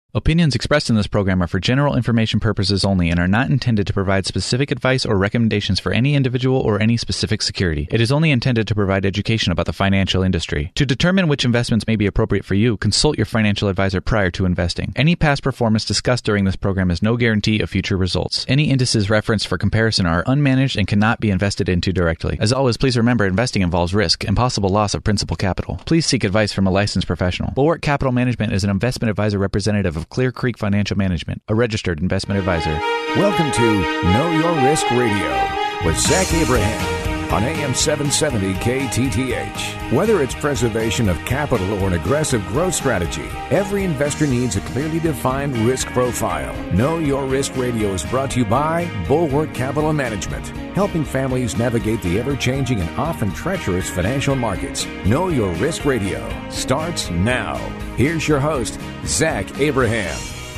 Opinions expressed in this program are for general information purposes only and are not intended to provide specific advice or recommendations for any individual or any specific security. It is only intended to provide education about the financial industry. To determine which investments may be appropriate for you, consult your financial advisor prior to investing. Any past performance discussed during this program is no guarantee of future results. Any indices referenced for comparison are unmanaged and cannot be invested into directly. As always, please remember investing involves risk and possible loss of principal capital. Please seek advice from a licensed professional. Bulwark Capital Management is an investment advisor representative of Clear Creek Financial Management, a registered investment advisor. Welcome to Know Your Risk Radio with Zach Abraham on AM 770 KTTH. Whether it's preservation of capital or an aggressive growth strategy, every investor needs a clearly defined risk profile. Know Your Risk Radio is brought to you by Bulwark Capital Management, helping families navigate the ever-changing and often treacherous financial markets. Know Your Risk Radio starts now. Here's your host, Zach Abraham.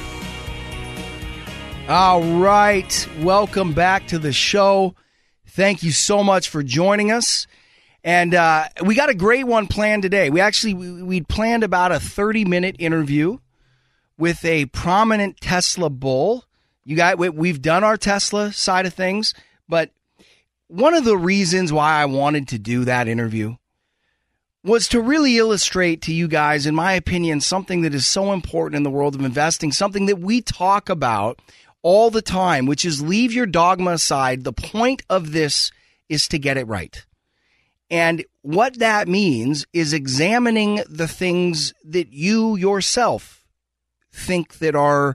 All right. Welcome back to the show. Thank you so much for joining us. And we got a great one planned today. We'd planned about a 30-minute interview with a prominent Tesla bull. We've done our Tesla side of things, but one of the reasons why I wanted to do that interview was to really illustrate to you guys, in my opinion, something that is so important in the world of investing, something that we talk about all the time, which is leave your dogma aside. The point of this is to get it right. And what that means is examining the things that you yourself think that are,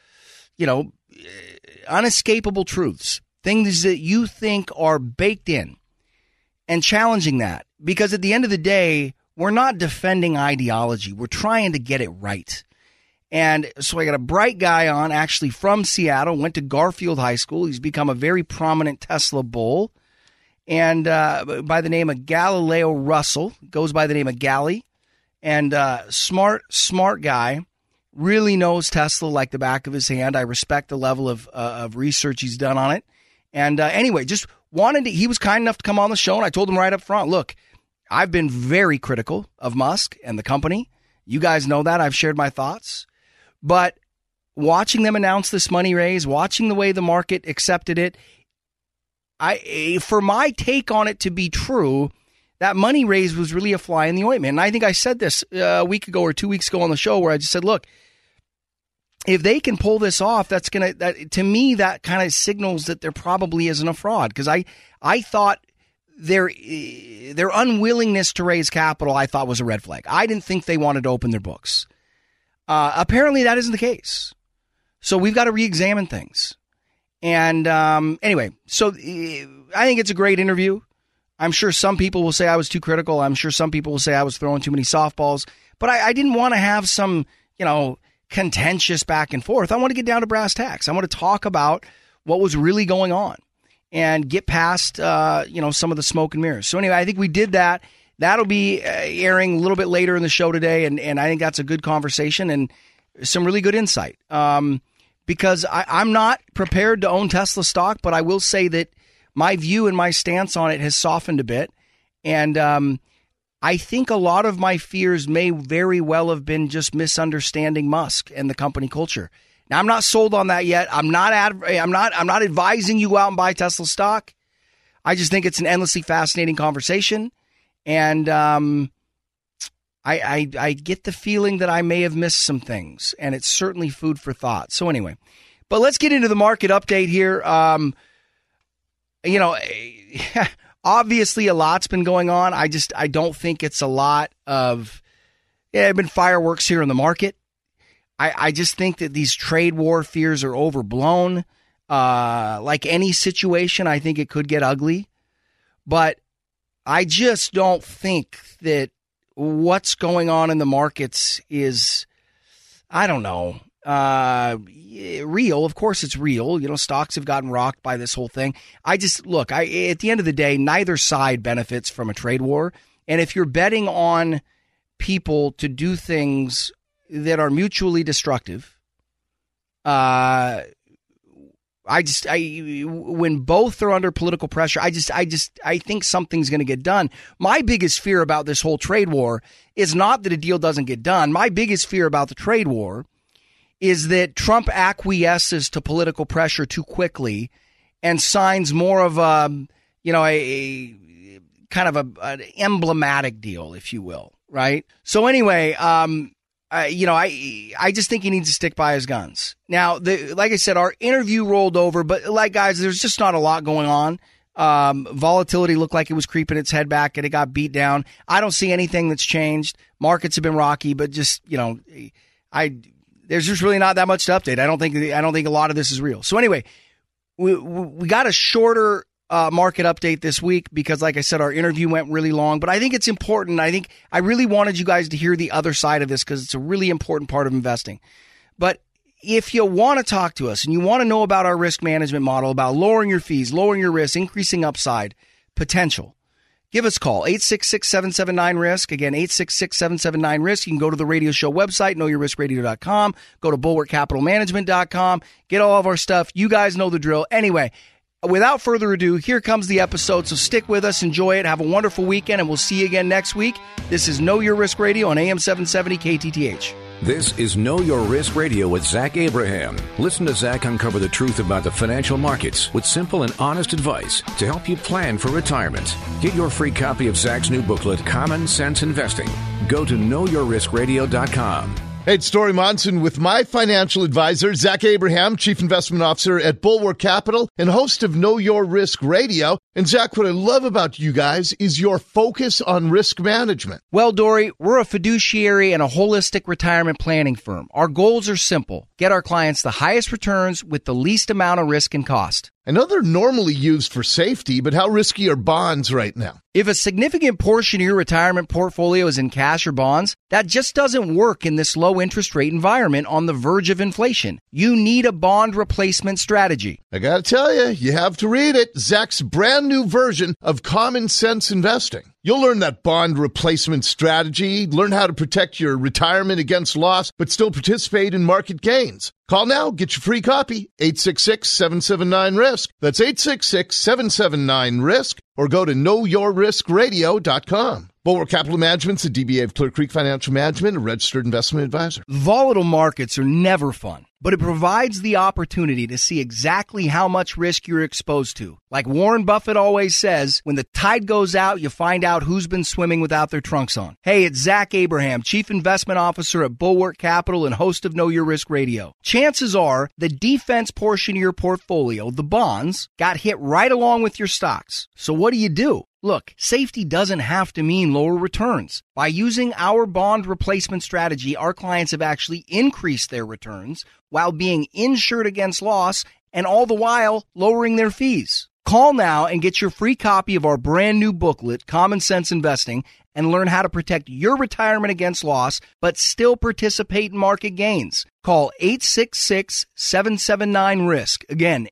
unescapable truths, things that you think are baked in, and challenging that. Because at the end of the day, we're not defending ideology. We're trying to get it right. And so I got a bright guy on, actually from Seattle, went to Garfield High School. He's become a very prominent Tesla bull. And by the name of Galileo Russell, goes by the name of Gally. And smart guy, really knows Tesla like the back of his hand. I respect the level of research he's done on it. And anyway, just he was kind enough to come on the show, and I told him right up front, look, I've been very critical of Musk and the company. You guys know that. I've shared my thoughts. But watching them announce this money raise, watching the way the market accepted it, for my take on it to be true, that money raise was really a fly in the ointment. And I think I said this a week ago or 2 weeks ago on the show, where I just said, look, if they can pull this off, to me, that kind of signals that there probably isn't a fraud. Because I thought their unwillingness to raise capital, I thought, was a red flag. I didn't think they wanted to open their books. Apparently that isn't the case. So we've got to re-examine things. And anyway, so I think it's a great interview. I'm sure some people will say I was too critical. I'm sure some people will say I was throwing too many softballs. But I didn't want to have some, contentious back and forth. I want to get down to brass tacks. I want to talk about what was really going on and get past, some of the smoke and mirrors. So anyway, I think we did that. That'll be airing a little bit later in the show today, and I think that's a good conversation and some really good insight. Because I'm not prepared to own Tesla stock, but I will say that my view and my stance on it has softened a bit. And I think a lot of my fears may very well have been just misunderstanding Musk and the company culture. Now, I'm not sold on that yet. I'm not advising you go out and buy Tesla stock. I just think it's an endlessly fascinating conversation. And I get the feeling that I may have missed some things, and it's certainly food for thought. So anyway, but let's get into the market update here. Obviously a lot's been going on. I don't think it's a lot of, there have been fireworks here in the market. I just think that these trade war fears are overblown. Like any situation, I think it could get ugly, but I just don't think that what's going on in the markets is, I don't know, real. Of course it's real. Stocks have gotten rocked by this whole thing. At the end of the day, neither side benefits from a trade war. And if you're betting on people to do things that are mutually destructive, when both are under political pressure, I think something's going to get done. My biggest fear about this whole trade war is not that a deal doesn't get done. My biggest fear about the trade war is that Trump acquiesces to political pressure too quickly and signs more of a kind of an emblematic deal, if you will, right? So anyway, I just think he needs to stick by his guns. Now, like I said, our interview rolled over, but guys, there's just not a lot going on. Volatility looked like it was creeping its head back and it got beat down. I don't see anything that's changed. Markets have been rocky, but just, there's just really not that much to update. I don't think a lot of this is real. So anyway, we got a shorter market update this week because, like I said, our interview went really long, but I think it's important. I really wanted you guys to hear the other side of this because it's a really important part of investing. But if you want to talk to us and you want to know about our risk management model, about lowering your fees, lowering your risk, increasing upside potential, give us a call, 866-779-RISK. Again, 866-779-RISK. You can go to the radio show website, knowyourriskradio.com. Go to bulwarkcapitalmanagement.com. Get all of our stuff. You guys know the drill. Anyway, without further ado, here comes the episode. So stick with us, enjoy it, have a wonderful weekend, and we'll see you again next week. This is Know Your Risk Radio on AM 770 KTTH. This is Know Your Risk Radio with Zach Abraham. Listen to Zach uncover the truth about the financial markets with simple and honest advice to help you plan for retirement. Get your free copy of Zach's new booklet, Common Sense Investing. Go to knowyourriskradio.com. Hey, it's Story Monson with my financial advisor, Zach Abraham, Chief Investment Officer at Bulwark Capital and host of Know Your Risk Radio. And Zach, what I love about you guys is your focus on risk management. Well, Dory, we're a fiduciary and a holistic retirement planning firm. Our goals are simple. Get our clients the highest returns with the least amount of risk and cost. I know they're normally used for safety, but how risky are bonds right now? If a significant portion of your retirement portfolio is in cash or bonds, that just doesn't work in this low interest rate environment on the verge of inflation. You need a bond replacement strategy. I got to tell you, you have to read it. Zach's brand new version of Common Sense Investing. You'll learn that bond replacement strategy, learn how to protect your retirement against loss, but still participate in market gains. Call now, get your free copy, 866-779-RISK. That's 866-779-RISK, or go to knowyourriskradio.com. Bulwark Capital Management's a DBA of Clear Creek Financial Management, a registered investment advisor. Volatile markets are never fun, but it provides the opportunity to see exactly how much risk you're exposed to. Like Warren Buffett always says, when the tide goes out, you find out who's been swimming without their trunks on. Hey, it's Zach Abraham, Chief Investment Officer at Bulwark Capital and host of Know Your Risk Radio. Chances are the defense portion of your portfolio, the bonds, got hit right along with your stocks. So what do? Look, safety doesn't have to mean lower returns. By using our bond replacement strategy, our clients have actually increased their returns while being insured against loss and all the while lowering their fees. Call now and get your free copy of our brand new booklet, Common Sense Investing, and learn how to protect your retirement against loss but still participate in market gains. Call 866-779-RISK. Again,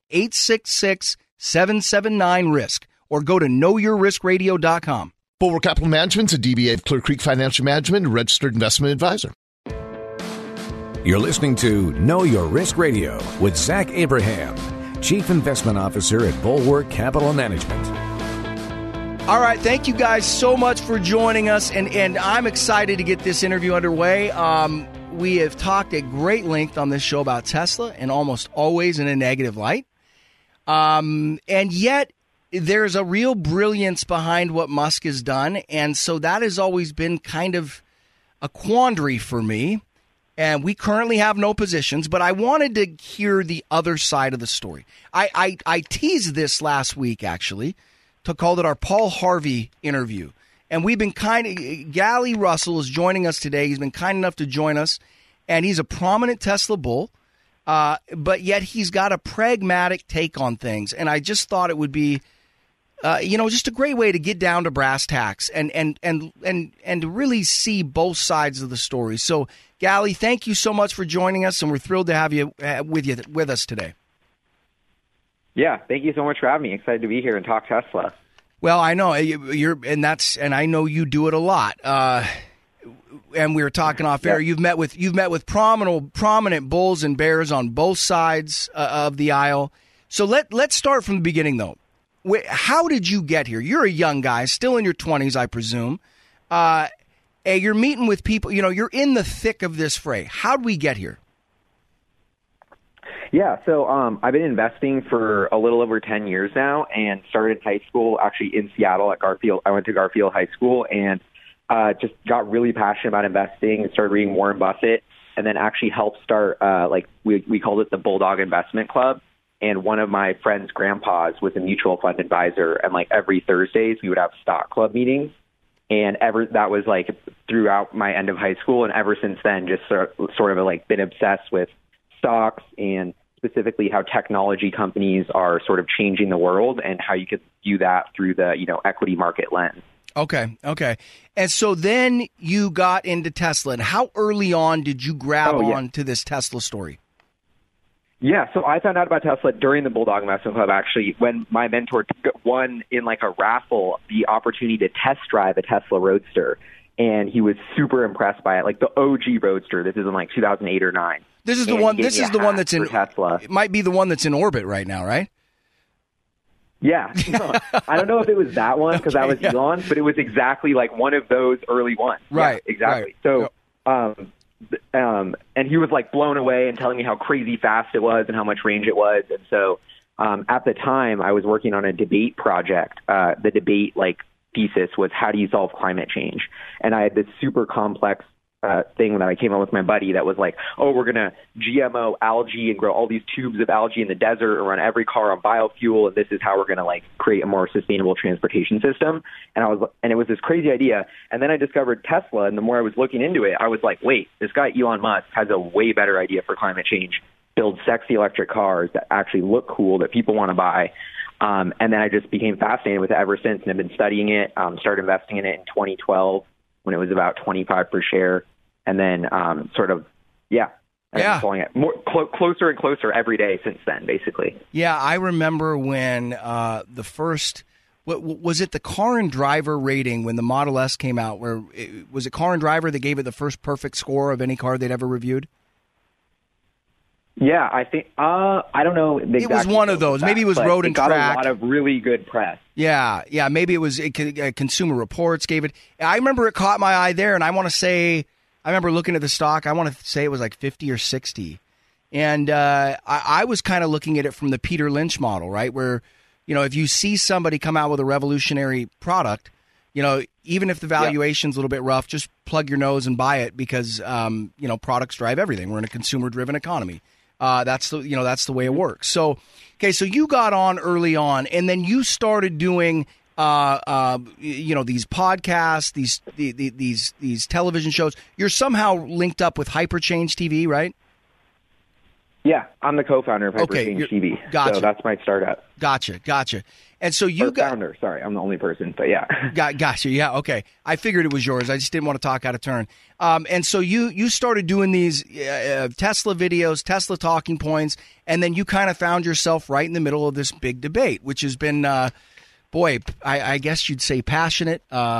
866-779-RISK. Or go to knowyourriskradio.com. Bulwark Capital Management's a DBA of Clear Creek Financial Management, a registered investment advisor. You're listening to Know Your Risk Radio with Zach Abraham, Chief Investment Officer at Bulwark Capital Management. All right, thank you guys so much for joining us, and I'm excited to get this interview underway. We have talked at great length on this show about Tesla, and almost always in a negative light. And yet, there's a real brilliance behind what Musk has done, and so that has always been kind of a quandary for me. And we currently have no positions, but I wanted to hear the other side of the story. I teased this last week, actually, to call it our Paul Harvey interview. And we've been Gally Russell is joining us today. He's been kind enough to join us, and he's a prominent Tesla bull, but yet he's got a pragmatic take on things. And I just thought it would be just a great way to get down to brass tacks and to really see both sides of the story. So, Gally, thank you so much for joining us, and we're thrilled to have you with us today. Yeah, thank you so much for having me. Excited to be here and talk Tesla. Well, I know and I know you do it a lot. And we were talking off air. You've met with prominent bulls and bears on both sides of the aisle. So let's start from the beginning, though. How did you get here? You're a young guy, still in your 20s, I presume. You're meeting with people. You're in the thick of this fray. How did we get here? Yeah, so I've been investing for a little over 10 years now, and started in high school, actually in Seattle at Garfield. I went to Garfield High School and just got really passionate about investing and started reading Warren Buffett, and then actually helped start, we called it the Bulldog Investment Club. And one of my friend's grandpas was a mutual fund advisor, and like every Thursdays we would have stock club meetings. And that was like throughout my end of high school, and ever since then, just sort of like been obsessed with stocks and specifically how technology companies are sort of changing the world and how you could view that through the, equity market lens. Okay. And so then you got into Tesla. And how early on did you grab on to this Tesla story? Yeah, so I found out about Tesla during the Bulldog Investment Club, actually, when my mentor won in like a raffle the opportunity to test drive a Tesla Roadster. And he was super impressed by it, like the OG Roadster. This is in like 2008 or 9. This is the one. This is the one that's in Tesla. It might be the one that's in orbit right now, right? Yeah, no, I don't know if it was that one because that was Elon, but it was exactly like one of those early ones. Right, yeah, exactly. Right. So, and he was like blown away and telling me how crazy fast it was and how much range it was. And so, at the time, I was working on a debate project. The debate thesis was how do you solve climate change? And I had this super complex thing that I came up with my buddy that was like, oh, we're going to GMO algae and grow all these tubes of algae in the desert and run every car on biofuel. And this is how we're going to create a more sustainable transportation system. And it was this crazy idea. And then I discovered Tesla. And the more I was looking into it, I was like, wait, this guy, Elon Musk, has a way better idea for climate change. Build sexy electric cars that actually look cool, that people want to buy. And then I just became fascinated with it ever since and have been studying it, started investing in it in 2012 when it was about 25 per share. And then I've been following it more closer and closer every day since then, basically. Yeah, I remember when the first, was it the Car and Driver rating when the Model S came out? Was it Car and Driver that gave it the first perfect score of any car they'd ever reviewed? Yeah, I think, I don't know. It was one of those. Maybe it was Road and Track. It got a lot of really good press. Yeah. Maybe it was Consumer Reports gave it. I remember it caught my eye there, and I remember looking at the stock. I want to say it was like 50 or 60. And I was kind of looking at it from the Peter Lynch model, right? Where, if you see somebody come out with a revolutionary product, even if the valuation's a little bit rough, just plug your nose and buy it because, products drive everything. We're in a consumer-driven economy. That's the way it works. So, so you got on early on, and then you started doing these podcasts, these television shows. You're somehow linked up with Hyperchange TV, right? Yeah, I'm the co-founder of Hyperchange TV. Gotcha. So that's my startup. Gotcha. And so you got founder. Sorry, I'm the only person, but yeah. Gotcha. Yeah. Okay. I figured it was yours. I just didn't want to talk out of turn. And so you started doing these Tesla videos, Tesla talking points, and then you kind of found yourself right in the middle of this big debate, which has been, I guess you'd say passionate,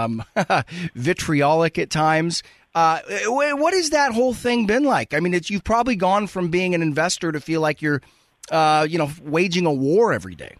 vitriolic at times. What has that whole thing been like? I mean, you've probably gone from being an investor to feel like you're, waging a war every day.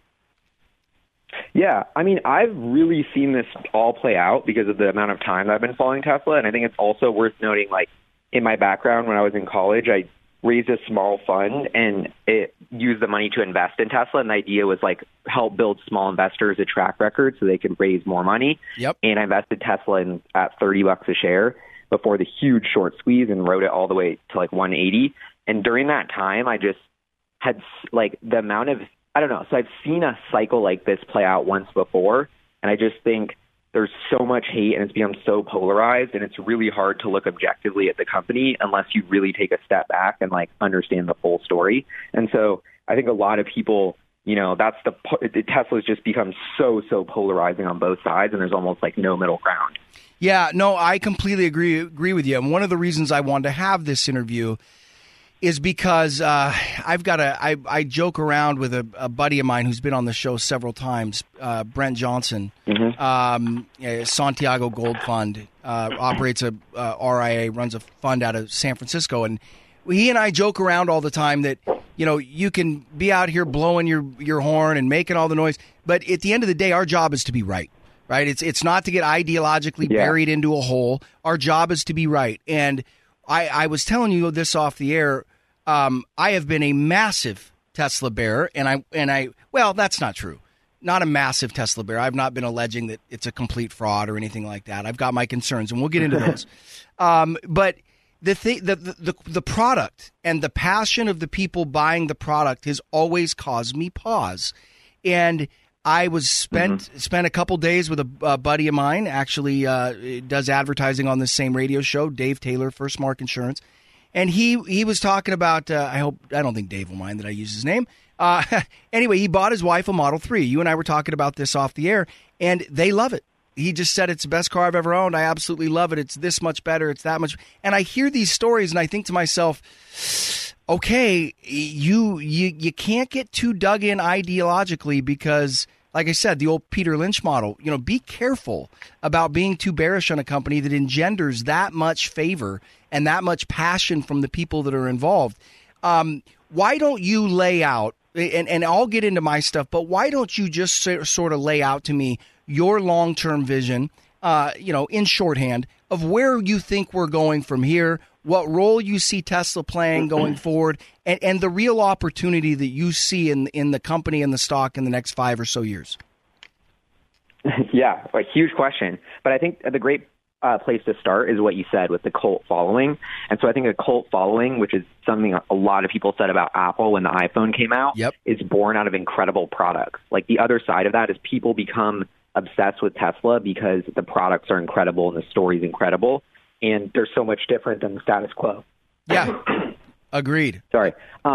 Yeah, I mean, I've really seen this all play out because of the amount of time I've been following Tesla. And I think it's also worth noting, in my background when I was in college, I raised a small fund and it used the money to invest in Tesla. And the idea was help build small investors a track record so they could raise more money. Yep. And I invested Tesla at $30 a share before the huge short squeeze and rode it all the way to 180. And during that time, I just had the amount of, I don't know. So I've seen a cycle like this play out once before. And I just think there's so much hate and it's become so polarized and it's really hard to look objectively at the company unless you really take a step back and understand the full story. And so I think a lot of people, that's Tesla's just become so polarizing on both sides and there's almost no middle ground. Yeah, no, I completely agree with you. And one of the reasons I wanted to have this interview is because I joke around with a buddy of mine who's been on the show several times, Brent Johnson, Santiago Gold Fund, operates a RIA, runs a fund out of San Francisco. And he and I joke around all the time that, you can be out here blowing your horn and making all the noise. But at the end of the day, our job is to be right. Right? It's not to get ideologically buried into a hole. Our job is to be right. And I was telling you this off the air. I have been a massive Tesla bearer, well, that's not true. Not a massive Tesla bearer. I've not been alleging that it's a complete fraud or anything like that. I've got my concerns, and we'll get into those. But the product and the passion of the people buying the product has always caused me pause. And I was spent a couple days with a buddy of mine, actually does advertising on this same radio show, Dave Taylor, First Mark Insurance. And he was talking about, I don't think Dave will mind that I use his name. Anyway, he bought his wife a Model 3. You and I were talking about this off the air, and they love it. He just said, it's the best car I've ever owned. I absolutely love it. It's this much better. It's that much. And I hear these stories, and I think to myself, okay, you can't get too dug in ideologically because, like I said, the old Peter Lynch model, be careful about being too bearish on a company that engenders that much favor and that much passion from the people that are involved. Why don't you lay out, and I'll get into my stuff, but why don't you just sort of lay out to me your long-term vision, in shorthand, of where you think we're going from here, what role you see Tesla playing going forward, and the real opportunity that you see in the company and the stock in the next 5 or so years? Yeah, a huge question. But I think the great place to start is what you said with the cult following. And so I think a cult following, which is something a lot of people said about Apple when the iPhone came out, is born out of incredible products. Like the other side of that is people become obsessed with Tesla because the products are incredible and the story's incredible. And they're so much different than the status quo. Yeah, agreed. Sorry.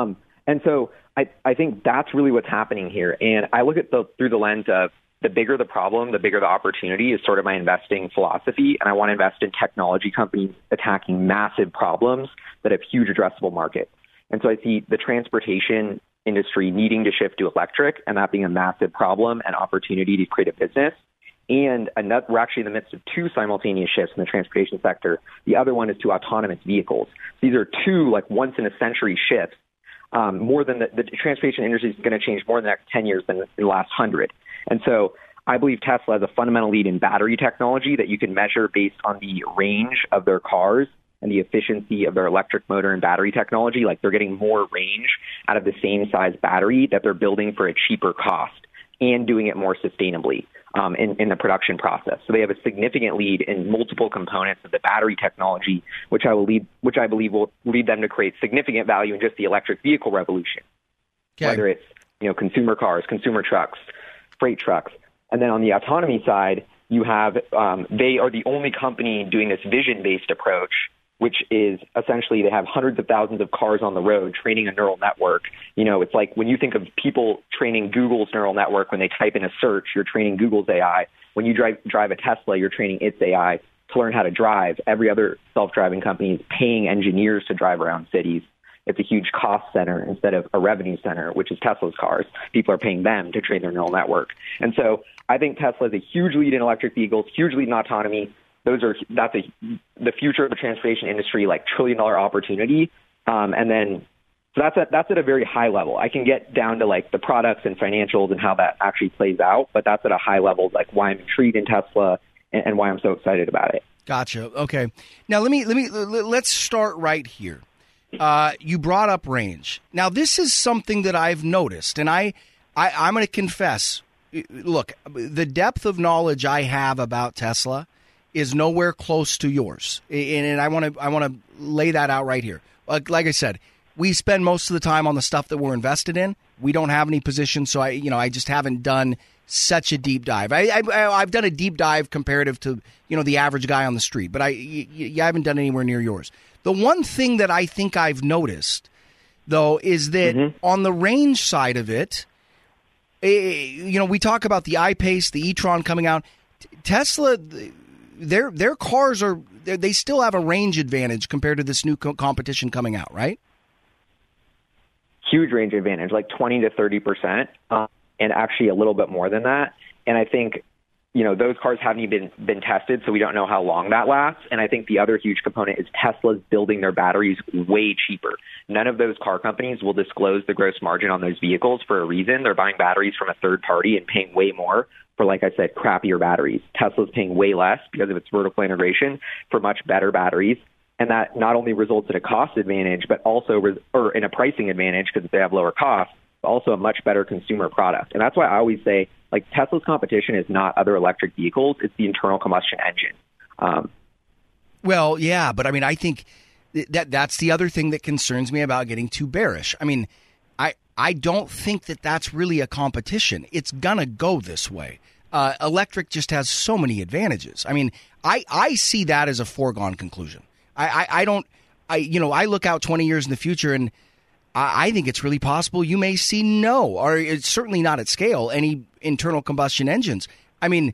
And so I think that's really what's happening here. And I look at through the lens of the bigger the problem, the bigger the opportunity is sort of my investing philosophy. And I want to invest in technology companies attacking massive problems that have huge addressable markets. And so I see the transportation industry needing to shift to electric, and that being a massive problem and opportunity to create a business. And we're actually in the midst of two simultaneous shifts in the transportation sector. The other one is to autonomous vehicles. These are two once-in-a-century shifts. More than the transportation industry is going to change more in the next 10 years than in the last 100. And so I believe Tesla has a fundamental lead in battery technology that you can measure based on the range of their cars and the efficiency of their electric motor and battery technology. Like they're getting more range out of the same size battery that they're building for a cheaper cost and doing it more sustainably in the production process. So they have a significant lead in multiple components of the battery technology, which I believe will lead them to create significant value in just the electric vehicle revolution. Okay. Whether it's consumer cars, consumer trucks, freight trucks. And then on the autonomy side, you have they are the only company doing this vision-based approach, which is essentially they have hundreds of thousands of cars on the road training a neural network. It's like when you think of people training Google's neural network, when they type in a search, you're training Google's AI. When you drive a Tesla, you're training its AI to learn how to drive. Every other self-driving company is paying engineers to drive around cities. It's a huge cost center instead of a revenue center, which is Tesla's cars. People are paying them to train their neural network. And so I think Tesla is a huge lead in electric vehicles, huge lead in autonomy. That's the future of the transportation industry, like $1 trillion opportunity. And then so that's at a very high level. I can get down to like the products and financials and how that actually plays out, but that's at a high level, like why I'm intrigued in Tesla and why I'm so excited about it. Gotcha. Okay. Now let's start right here. You brought up range. Now this is something that I've noticed, and I'm going to confess. Look, the depth of knowledge I have about Tesla is nowhere close to yours, and I want to lay that out right here. Like I said, we spend most of the time on the stuff that we're invested in. We don't have any positions, so I just haven't done such a deep dive. I've done a deep dive comparative to the average guy on the street, but I haven't done anywhere near yours. The one thing that I think I've noticed, though, is that on the range side of it, we talk about the I-Pace, the e-tron coming out. Tesla, their cars they still have a range advantage compared to this new competition coming out, right? Huge range advantage, like 20 to 30%, and actually a little bit more than that. And I think those cars haven't even been tested, so we don't know how long that lasts. And I think the other huge component is Tesla's building their batteries way cheaper. None of those car companies will disclose the gross margin on those vehicles for a reason. They're buying batteries from a third party and paying way more for, like I said, crappier batteries. Tesla's paying way less because of its vertical integration for much better batteries. And that not only results in a cost advantage, but also or in a pricing advantage because they have lower costs, but also a much better consumer product. And that's why I always say, like, Tesla's competition is not other electric vehicles; it's the internal combustion engine. Well, yeah, but I mean, I think that's the other thing that concerns me about getting too bearish. I mean, I don't think that that's really a competition. It's gonna go this way. Electric just has so many advantages. I mean, I see that as a foregone conclusion. I look out 20 years in the future, and I think it's really possible you may see or it's certainly not at scale, any internal combustion engines. I mean,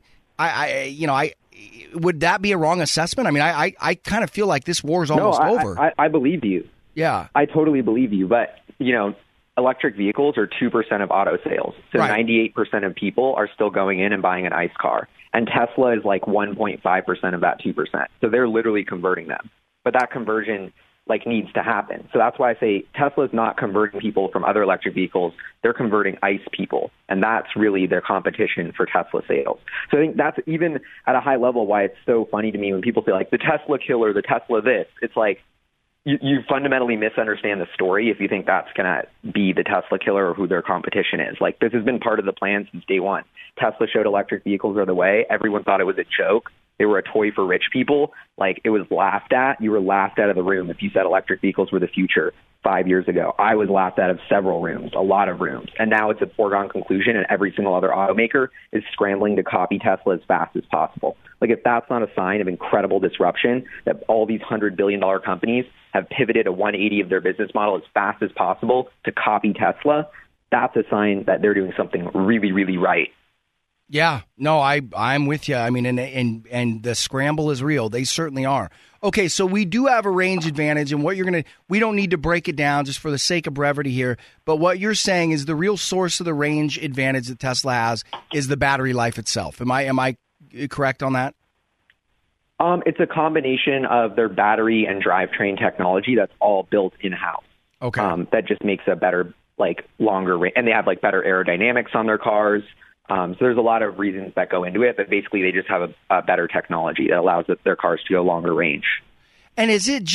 would that be a wrong assessment? I mean, I kind of feel like this war is almost over. I believe you. Yeah. I totally believe you. But, electric vehicles are 2% of auto sales. So right. 98% of people are still going in and buying an ICE car. And Tesla is like 1.5% of that 2%. So they're literally converting them. But that conversion needs to happen. So that's why I say Tesla is not converting people from other electric vehicles. They're converting ICE people. And that's really their competition for Tesla sales. So I think that's even at a high level why it's so funny to me when people say the Tesla killer, the Tesla this. It's like you fundamentally misunderstand the story if you think that's going to be the Tesla killer or who their competition is. This has been part of the plan since day one. Tesla showed electric vehicles are the way. Everyone thought it was a joke. They were a toy for rich people. It was laughed at. You were laughed out of the room if you said electric vehicles were the future 5 years ago. I was laughed out of several rooms, a lot of rooms. And now it's a foregone conclusion, and every single other automaker is scrambling to copy Tesla as fast as possible. If that's not a sign of incredible disruption, that all these $100 billion companies have pivoted a 180 of their business model as fast as possible to copy Tesla, that's a sign that they're doing something really, really right. Yeah, no, I'm with you. I mean, and the scramble is real. They certainly are. Okay, so we do have a range advantage, and we don't need to break it down just for the sake of brevity here, but what you're saying is the real source of the range advantage that Tesla has is the battery life itself. Am I correct on that? It's a combination of their battery and drivetrain technology that's all built in-house. Okay. That just makes a better, longer range, and they have better aerodynamics on their cars. So there's a lot of reasons that go into it, but basically they just have a better technology that allows their cars to go longer range. And is it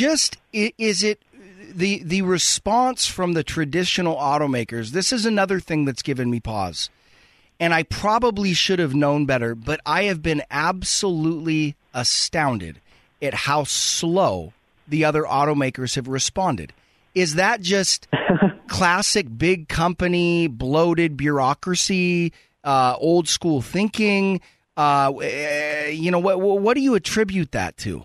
the response from the traditional automakers? This is another thing that's given me pause. And I probably should have known better, but I have been absolutely astounded at how slow the other automakers have responded. Is that just classic big company, bloated bureaucracy, old school thinking? What do you attribute that to?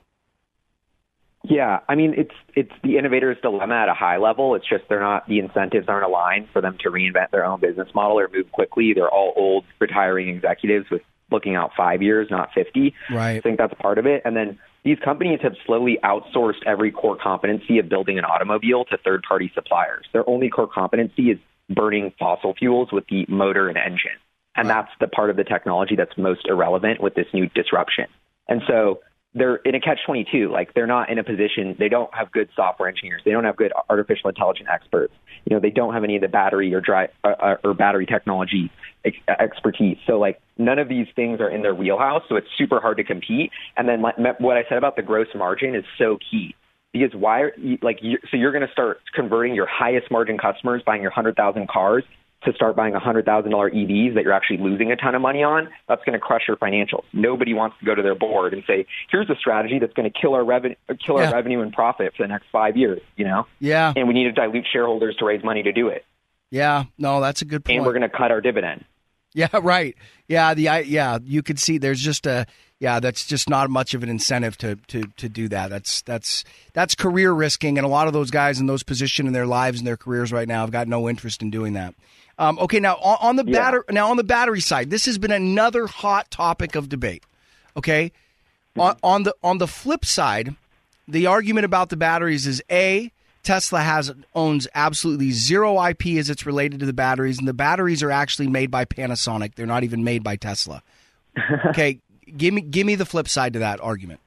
Yeah, I mean, it's the innovator's dilemma at a high level. It's just the incentives aren't aligned for them to reinvent their own business model or move quickly. They're all old, retiring executives with looking out 5 years, not 50. Right. I think that's part of it. And then these companies have slowly outsourced every core competency of building an automobile to third-party suppliers. Their only core competency is burning fossil fuels with the motor and engine. And that's the part of the technology that's most irrelevant with this new disruption. And so they're in a catch-22. They're not in a position, they don't have good software engineers. They don't have good artificial intelligence experts. They don't have any of the battery or battery technology expertise. So none of these things are in their wheelhouse. So it's super hard to compete. And then what I said about the gross margin is so key. Because so you're going to start converting your highest margin customers buying your 100,000 cars to start buying $100,000 EVs that you're actually losing a ton of money on. That's going to crush your financials. Nobody wants to go to their board and say, here's a strategy that's going to kill our revenue and profit for the next 5 years, Yeah. And we need to dilute shareholders to raise money to do it. Yeah, no, that's a good point. And we're going to cut our dividend. Yeah, right. Yeah, you could see there's just that's just not much of an incentive to do that. That's career risking, and a lot of those guys in those positions in their lives and their careers right now have got no interest in doing that. Okay, now on the battery side, this has been another hot topic of debate. Okay, on the flip side, the argument about the batteries is Tesla owns absolutely zero IP as it's related to the batteries, and the batteries are actually made by Panasonic. They're not even made by Tesla. Okay, give me the flip side to that argument.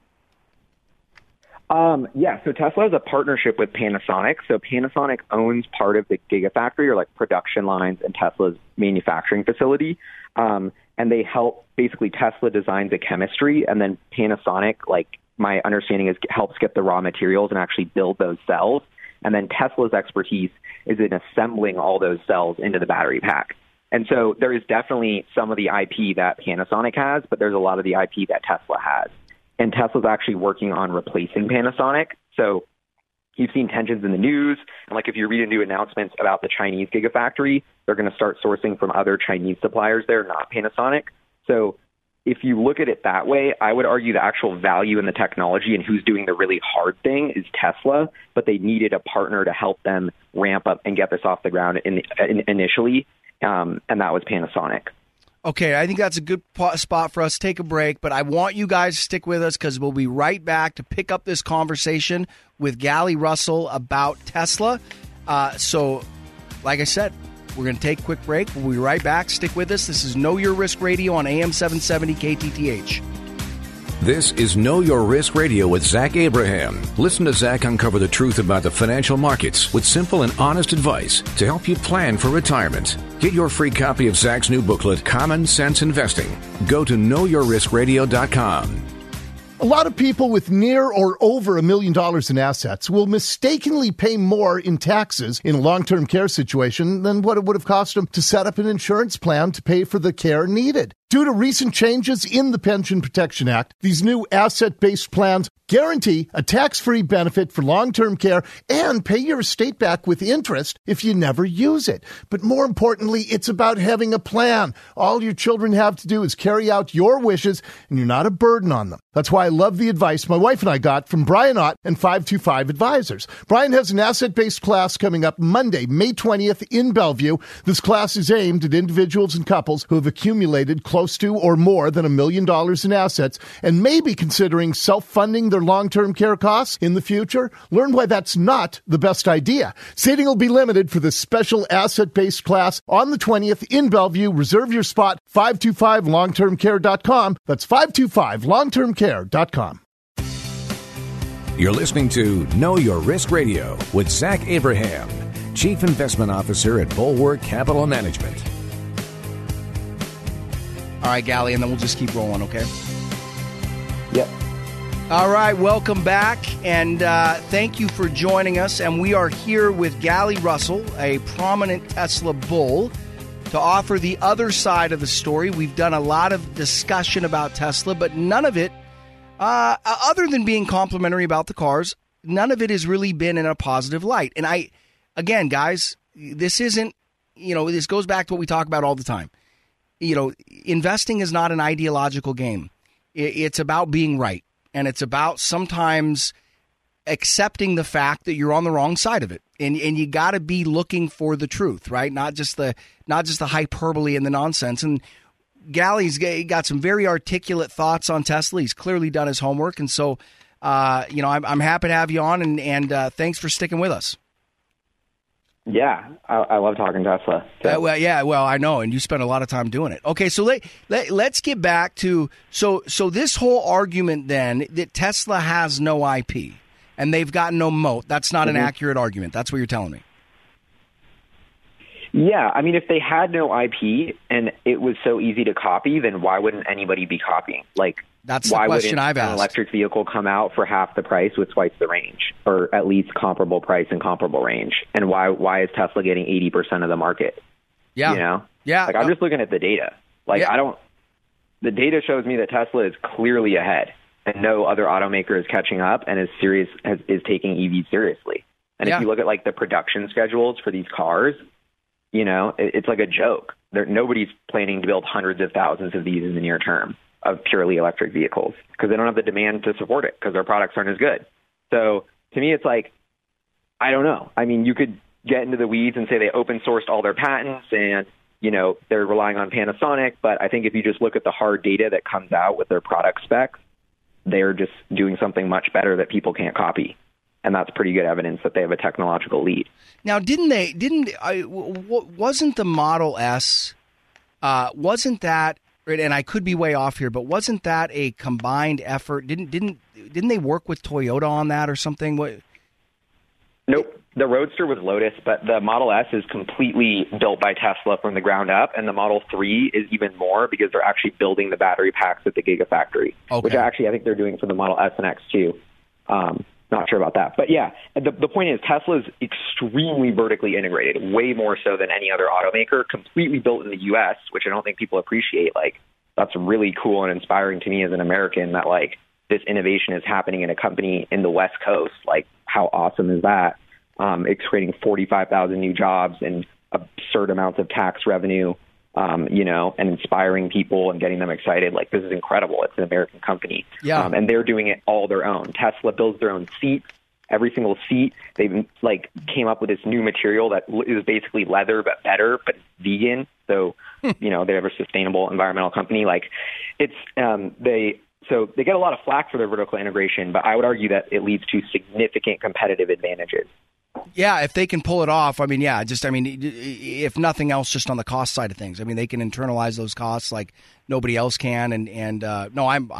So Tesla has a partnership with Panasonic. So Panasonic owns part of the Gigafactory or production lines in Tesla's manufacturing facility. And they help, basically Tesla designs the chemistry and then Panasonic my understanding is helps get the raw materials and actually build those cells. And then Tesla's expertise is in assembling all those cells into the battery pack. And so there is definitely some of the IP that Panasonic has, but there's a lot of the IP that Tesla has. And Tesla's actually working on replacing Panasonic. So you've seen tensions in the news. And like if you read new announcements about the Chinese Gigafactory, they're going to start sourcing from other Chinese suppliers there, not Panasonic. So if you look at it that way, I would argue the actual value in the technology and who's doing the really hard thing is Tesla, but they needed a partner to help them ramp up and get this off the ground initially, and that was Panasonic. Okay, I think that's a good spot for us to take a break, but I want you guys to stick with us because we'll be right back to pick up this conversation with Gally Russell about Tesla. So, like I said, we're going to take a quick break. We'll be right back. Stick with us. This is Know Your Risk Radio on AM 770 KTTH. This is Know Your Risk Radio with Zach Abraham. Listen to Zach uncover the truth about the financial markets with simple and honest advice to help you plan for retirement. Get your free copy of Zach's new booklet, Common Sense Investing. Go to knowyourriskradio.com. A lot of people with near or over $1 million in assets will mistakenly pay more in taxes in a long-term care situation than what it would have cost them to set up an insurance plan to pay for the care needed. Due to recent changes in the Pension Protection Act, these new asset-based plans guarantee a tax-free benefit for long-term care and pay your estate back with interest if you never use it. But more importantly, it's about having a plan. All your children have to do is carry out your wishes, and you're not a burden on them. That's why I love the advice my wife and I got from Brian Ott and 525 Advisors. Brian has an asset-based class coming up Monday, May 20th in Bellevue. This class is aimed at individuals and couples who have accumulated close to or more than $1 million in assets and may be considering self-funding their long-term care costs in the future. Learn why that's not the best idea. Seating will be limited for this special asset-based class on the 20th in Bellevue. Reserve your spot, 525longtermcare.com. That's 525longtermcare.com. You're listening to Know Your Risk Radio with Zach Abraham, Chief Investment Officer at Bulwark Capital Management. All right, Gally, and then we'll just keep rolling, okay? Yep. All right, welcome back, and thank you for joining us. And we are here with Gally Russell, a prominent Tesla bull, to offer the other side of the story. We've done a lot of discussion about Tesla, but none of it, other than being complimentary about the cars, none of it has really been in a positive light. And again, guys, this isn't, this goes back to what we talk about all the time. Investing is not an ideological game. It's about being right. And it's about sometimes accepting the fact that you're on the wrong side of it. And you got to be looking for the truth, right? Not just the hyperbole and the nonsense. And Gally's got some very articulate thoughts on Tesla. He's clearly done his homework. And so, I'm happy to have you on. And thanks for sticking with us. Yeah, I love talking Tesla. So. Well, I know, and you spend a lot of time doing it. Okay, so let's get back to so this whole argument then that Tesla has no IP and they've got no moat. That's not an accurate argument. That's what you're telling me. Yeah, I mean, if they had no IP and it was so easy to copy, then why wouldn't anybody be copying? That's the question I've asked. An electric vehicle come out for half the price with twice the range, or at least comparable price and comparable range? And why is Tesla getting 80% of the market? Yeah, yeah. I'm just looking at the data. The data shows me that Tesla is clearly ahead, and no other automaker is catching up and is taking EVs seriously. And if you look at the production schedules for these cars, it's like a joke. Nobody's planning to build hundreds of thousands of these in the near term of purely electric vehicles because they don't have the demand to support it because their products aren't as good. So to me, it's I don't know. I mean, you could get into the weeds and say they open sourced all their patents and, they're relying on Panasonic. But I think if you just look at the hard data that comes out with their product specs, they're just doing something much better that people can't copy. And that's pretty good evidence that they have a technological lead. Now, wasn't the Model S, wasn't that, and I could be way off here, but wasn't that a combined effort? Didn't they work with Toyota on that or something? Nope. the Roadster was Lotus, but the Model S is completely built by Tesla from the ground up, and the Model 3 is even more because they're actually building the battery packs at the Gigafactory, which I think they're doing for the Model S and X too. Not sure about that. But yeah, the point is Tesla is extremely vertically integrated, way more so than any other automaker, completely built in the U.S., which I don't think people appreciate. Like, that's really cool and inspiring to me as an American that, like, this innovation is happening in a company in the West Coast. Like, how awesome is that? It's creating 45,000 new jobs and absurd amounts of tax revenue, and inspiring people and getting them excited. Like, this is incredible. It's an American company. Yeah. And they're doing it all their own. Tesla builds their own seats, every single seat. They've came up with this new material that is basically leather, but better, but it's vegan. So, they have a sustainable environmental company. Like, it's, so they get a lot of flack for their vertical integration, but I would argue that it leads to significant competitive advantages. Yeah, if they can pull it off, if nothing else, just on the cost side of things. I mean, they can internalize those costs like nobody else can. And I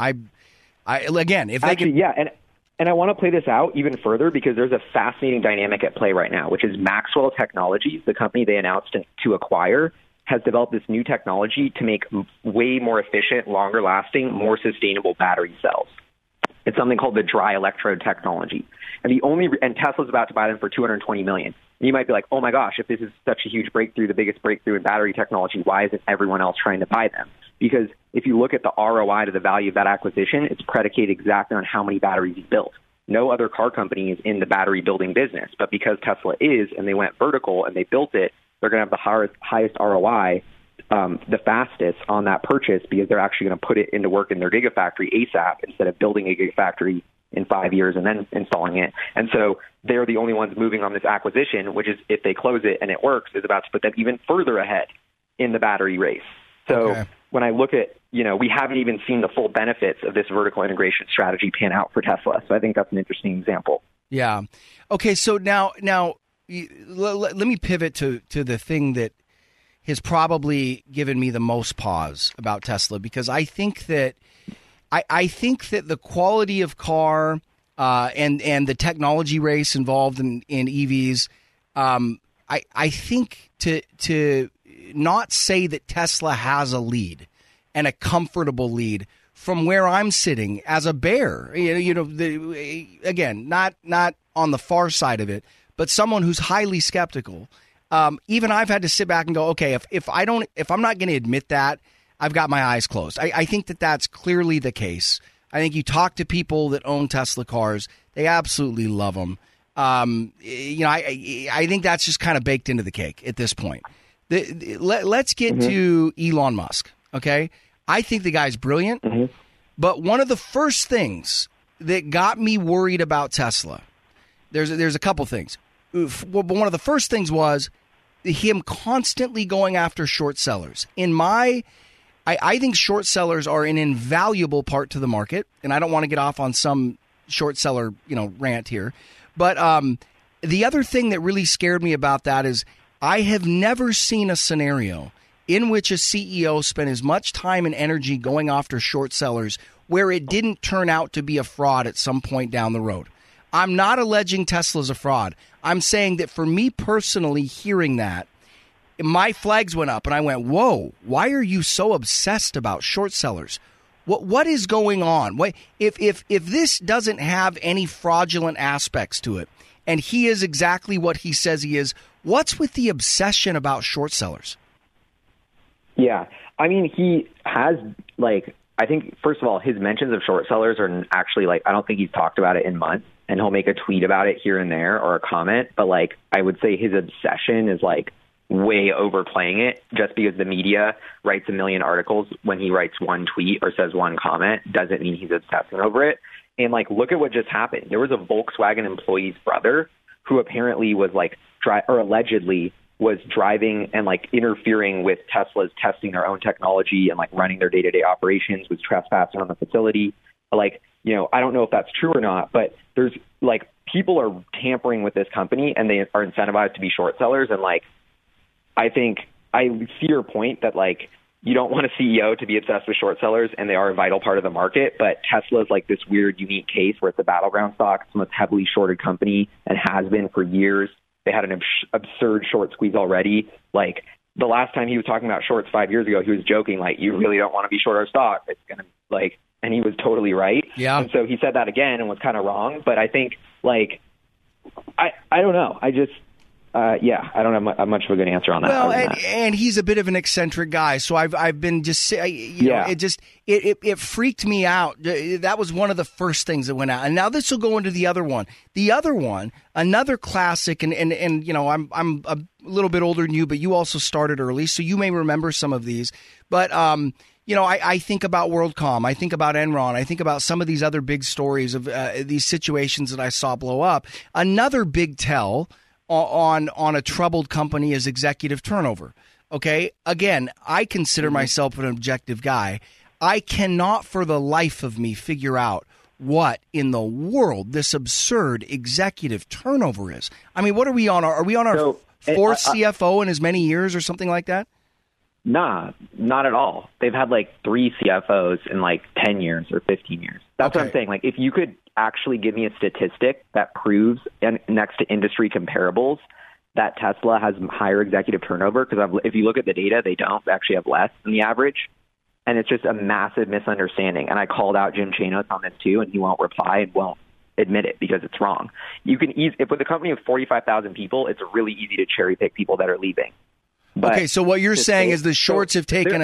want to play this out even further because there's a fascinating dynamic at play right now, which is Maxwell Technologies, the company they announced to acquire, has developed this new technology to make way more efficient, longer lasting, more sustainable battery cells. It's something called the dry electrode technology. And Tesla's about to buy them for $220 million. And you might be like, oh my gosh, if this is such a huge breakthrough, the biggest breakthrough in battery technology, why isn't everyone else trying to buy them? Because if you look at the ROI to the value of that acquisition, it's predicated exactly on how many batteries you built. No other car company is in the battery building business, but because Tesla is, and they went vertical and they built it, they're going to have the highest ROI, the fastest on that purchase because they're actually going to put it into work in their Gigafactory ASAP instead of building a Gigafactory in 5 years and then installing it. And so they're the only ones moving on this acquisition, which is, if they close it and it works, is about to put them even further ahead in the battery race. So when I look at, we haven't even seen the full benefits of this vertical integration strategy pan out for Tesla. So I think that's an interesting example. Yeah. Okay. So now let me pivot to the thing that has probably given me the most pause about Tesla, because I think that the quality of car and the technology race involved in EVs, I think to not say that Tesla has a lead and a comfortable lead from where I'm sitting as a bear, again, not on the far side of it, but someone who's highly skeptical. Even I've had to sit back and go, okay, if I'm not going to admit that, I've got my eyes closed. I think that that's clearly the case. I think you talk to people that own Tesla cars, they absolutely love them. I think that's just kind of baked into the cake at this point. Let's get to Elon Musk, okay? I think the guy's brilliant, but one of the first things that got me worried about Tesla, there's a couple things. But one of the first things was him constantly going after short sellers. I think short sellers are an invaluable part to the market, and I don't want to get off on some short seller, rant here. But the other thing that really scared me about that is I have never seen a scenario in which a CEO spent as much time and energy going after short sellers where it didn't turn out to be a fraud at some point down the road. I'm not alleging Tesla's a fraud. I'm saying that for me personally, hearing that, my flags went up and I went, whoa, why are you so obsessed about short sellers? What is going on? If this doesn't have any fraudulent aspects to it, and he is exactly what he says he is, what's with the obsession about short sellers? Yeah. I mean, he has, I think, first of all, his mentions of short sellers are actually, I don't think he's talked about it in months, and he'll make a tweet about it here and there or a comment. But, I would say his obsession is, way overplaying it. Just because the media writes a million articles when he writes one tweet or says one comment doesn't mean he's obsessing over it. And, look at what just happened. There was a Volkswagen employee's brother who apparently was, allegedly was driving and interfering with Tesla's testing their own technology and running their day-to-day operations, was trespassing on the facility. I don't know if that's true or not, but there's people are tampering with this company and they are incentivized to be short sellers. And I think I see your point that you don't want a CEO to be obsessed with short sellers, and they are a vital part of the market. But Tesla is this weird, unique case where it's a battleground stock. It's the most heavily shorted company and has been for years. They had an absurd short squeeze already. Like the last time he was talking about shorts 5 years ago, he was joking, like, you really don't want to be short our stock. It's going to like, and he was totally right. Yeah. And so he said that again and was kind of wrong. But I think like, I don't know. I just, I don't have much of a good answer on that. Well, and he's a bit of an eccentric guy, so I've been just, know, it freaked me out. That was one of the first things that went out, and now this will go into the other one. The other one, another classic, and you know, I'm a little bit older than you, but you also started early, so you may remember some of these. But you know, I think about WorldCom, I think about Enron, I think about some of these other big stories of these situations that I saw blow up. Another big tell on a troubled company is executive turnover. Okay? Again, I consider myself an objective guy. I cannot for the life of me figure out what in the world this absurd executive turnover is. I mean, what are we on? Are we on our fourth CFO in as many years or something like that? Nah, not at all. They've had like 3 CFOs in like 10 years or 15 years. That's what I'm saying. Like, if you could actually give me a statistic that proves, and next to industry comparables, that Tesla has higher executive turnover, because if you look at the data, they don't actually have less than the average. And it's just a massive misunderstanding. And I called out Jim Chanos on this too, and he won't reply and won't admit it because it's wrong. You can if with a company of 45,000 people, it's really easy to cherry pick people that are leaving. But okay, so what you're saying is the shorts have taken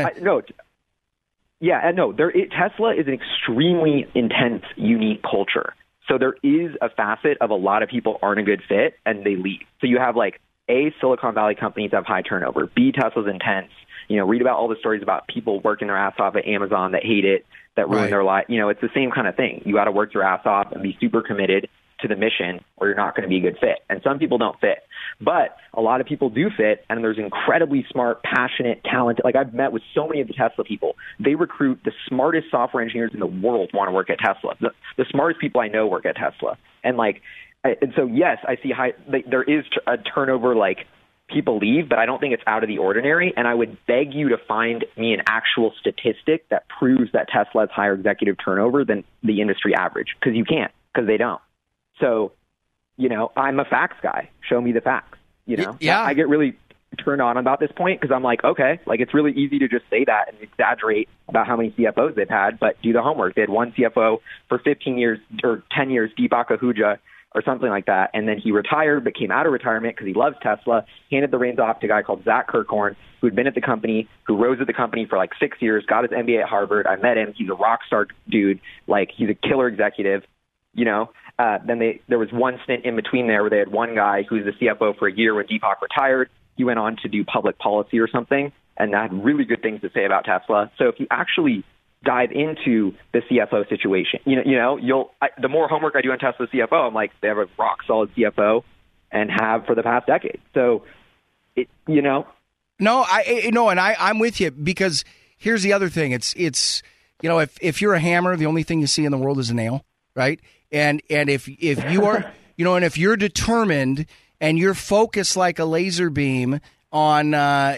Tesla is an extremely intense, unique culture. So there is a facet of a lot of people aren't a good fit and they leave. So you have like A, Silicon Valley companies have high turnover. B, Tesla's intense. You know, read about all the stories about people working their ass off at Amazon that hate it, that ruin their life. You know, it's the same kind of thing. You got to work your ass off and be super committed to the mission, or you're not going to be a good fit. And some people don't fit, but a lot of people do fit. And there's incredibly smart, passionate, talented. Like, I've met with so many of the Tesla people. They recruit the smartest software engineers in the world want to work at Tesla. The smartest people I know work at Tesla. And so yes, I see there is a turnover, like people leave, but I don't think it's out of the ordinary. And I would beg you to find me an actual statistic that proves that Tesla has higher executive turnover than the industry average, because you can't, because they don't. So, you know, I'm a facts guy. Show me the facts. You know, I get really turned on about this point because I'm like, okay, like it's really easy to just say that and exaggerate about how many CFOs they've had, but do the homework. They had one CFO for 15 years or 10 years, Deepak Ahuja or something like that, and then he retired, but came out of retirement because he loves Tesla, handed the reins off to a guy called Zach Kirkhorn, who'd been at the company, who rose at the company for like 6 years, got his MBA at Harvard. I met him. He's a rock star dude. Like, he's a killer executive. You know, then there was one stint in between there where they had one guy who's the CFO for a year when Deepak retired. He went on to do public policy or something and had really good things to say about Tesla. So if you actually dive into the CFO situation, the more homework I do on Tesla CFO, I'm like, they have a rock solid CFO and have for the past decade. So, No, and I'm with you, because here's the other thing. It's if you're a hammer, the only thing you see in the world is a nail, right? And if you are, and if you're determined and you're focused like a laser beam on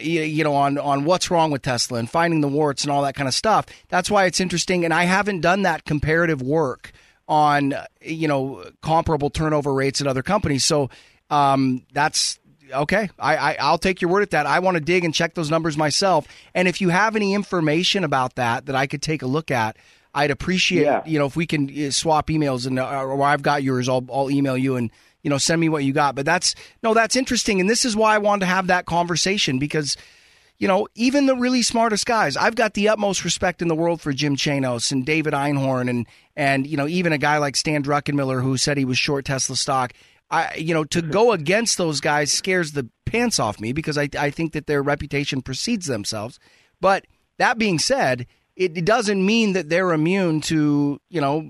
what's wrong with Tesla and finding the warts and all that kind of stuff, that's why it's interesting. And I haven't done that comparative work on, comparable turnover rates at other companies. So that's okay. I'll take your word at that. I want to dig and check those numbers myself. And if you have any information about that I could take a look at, I'd appreciate, if we can swap emails, and or I've got yours, I'll email you and, send me what you got. But that's interesting. And this is why I wanted to have that conversation, because, even the really smartest guys, I've got the utmost respect in the world for Jim Chanos and David Einhorn and even a guy like Stan Druckenmiller, who said he was short Tesla stock. To go against those guys scares the pants off me, because I think that their reputation precedes themselves. But that being said, it doesn't mean that they're immune to,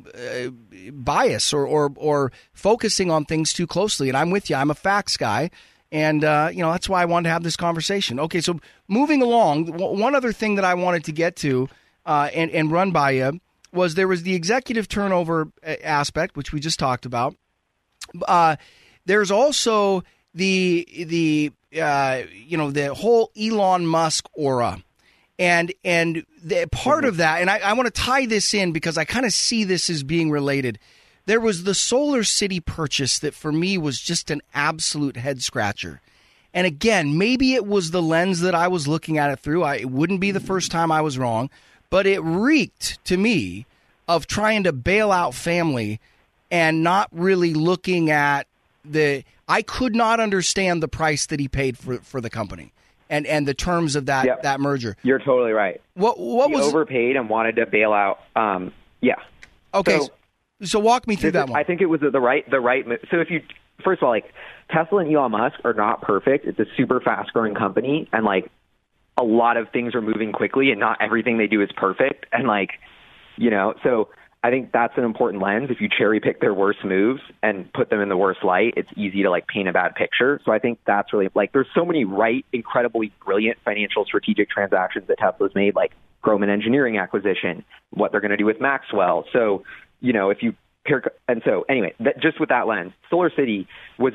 bias or focusing on things too closely. And I'm with you. I'm a facts guy. And, that's why I wanted to have this conversation. Okay, so moving along, one other thing that I wanted to get to and run by you was there was the executive turnover aspect, which we just talked about. There's also the whole Elon Musk aura. And the part of that, and I want to tie this in because I kind of see this as being related. There was the Solar City purchase that for me was just an absolute head scratcher. And again, maybe it was the lens that I was looking at it through. It wouldn't be the first time I was wrong, but it reeked to me of trying to bail out family and not really looking at I could not understand the price that he paid for the company and the terms of that merger. You're totally right. What he was overpaid and wanted to bail out? Yeah. Okay. So walk me through that one. I think it was the right move. So if you first of all, like, Tesla and Elon Musk are not perfect. It's a super fast growing company, and like a lot of things are moving quickly, and not everything they do is perfect. And like, so I think that's an important lens. If you cherry pick their worst moves and put them in the worst light, it's easy to like paint a bad picture. So I think that's really like, there's so many incredibly brilliant financial strategic transactions that Tesla's made, like Groman Engineering acquisition, what they're going to do with Maxwell. So, if you and so anyway, just with that lens, Solar City was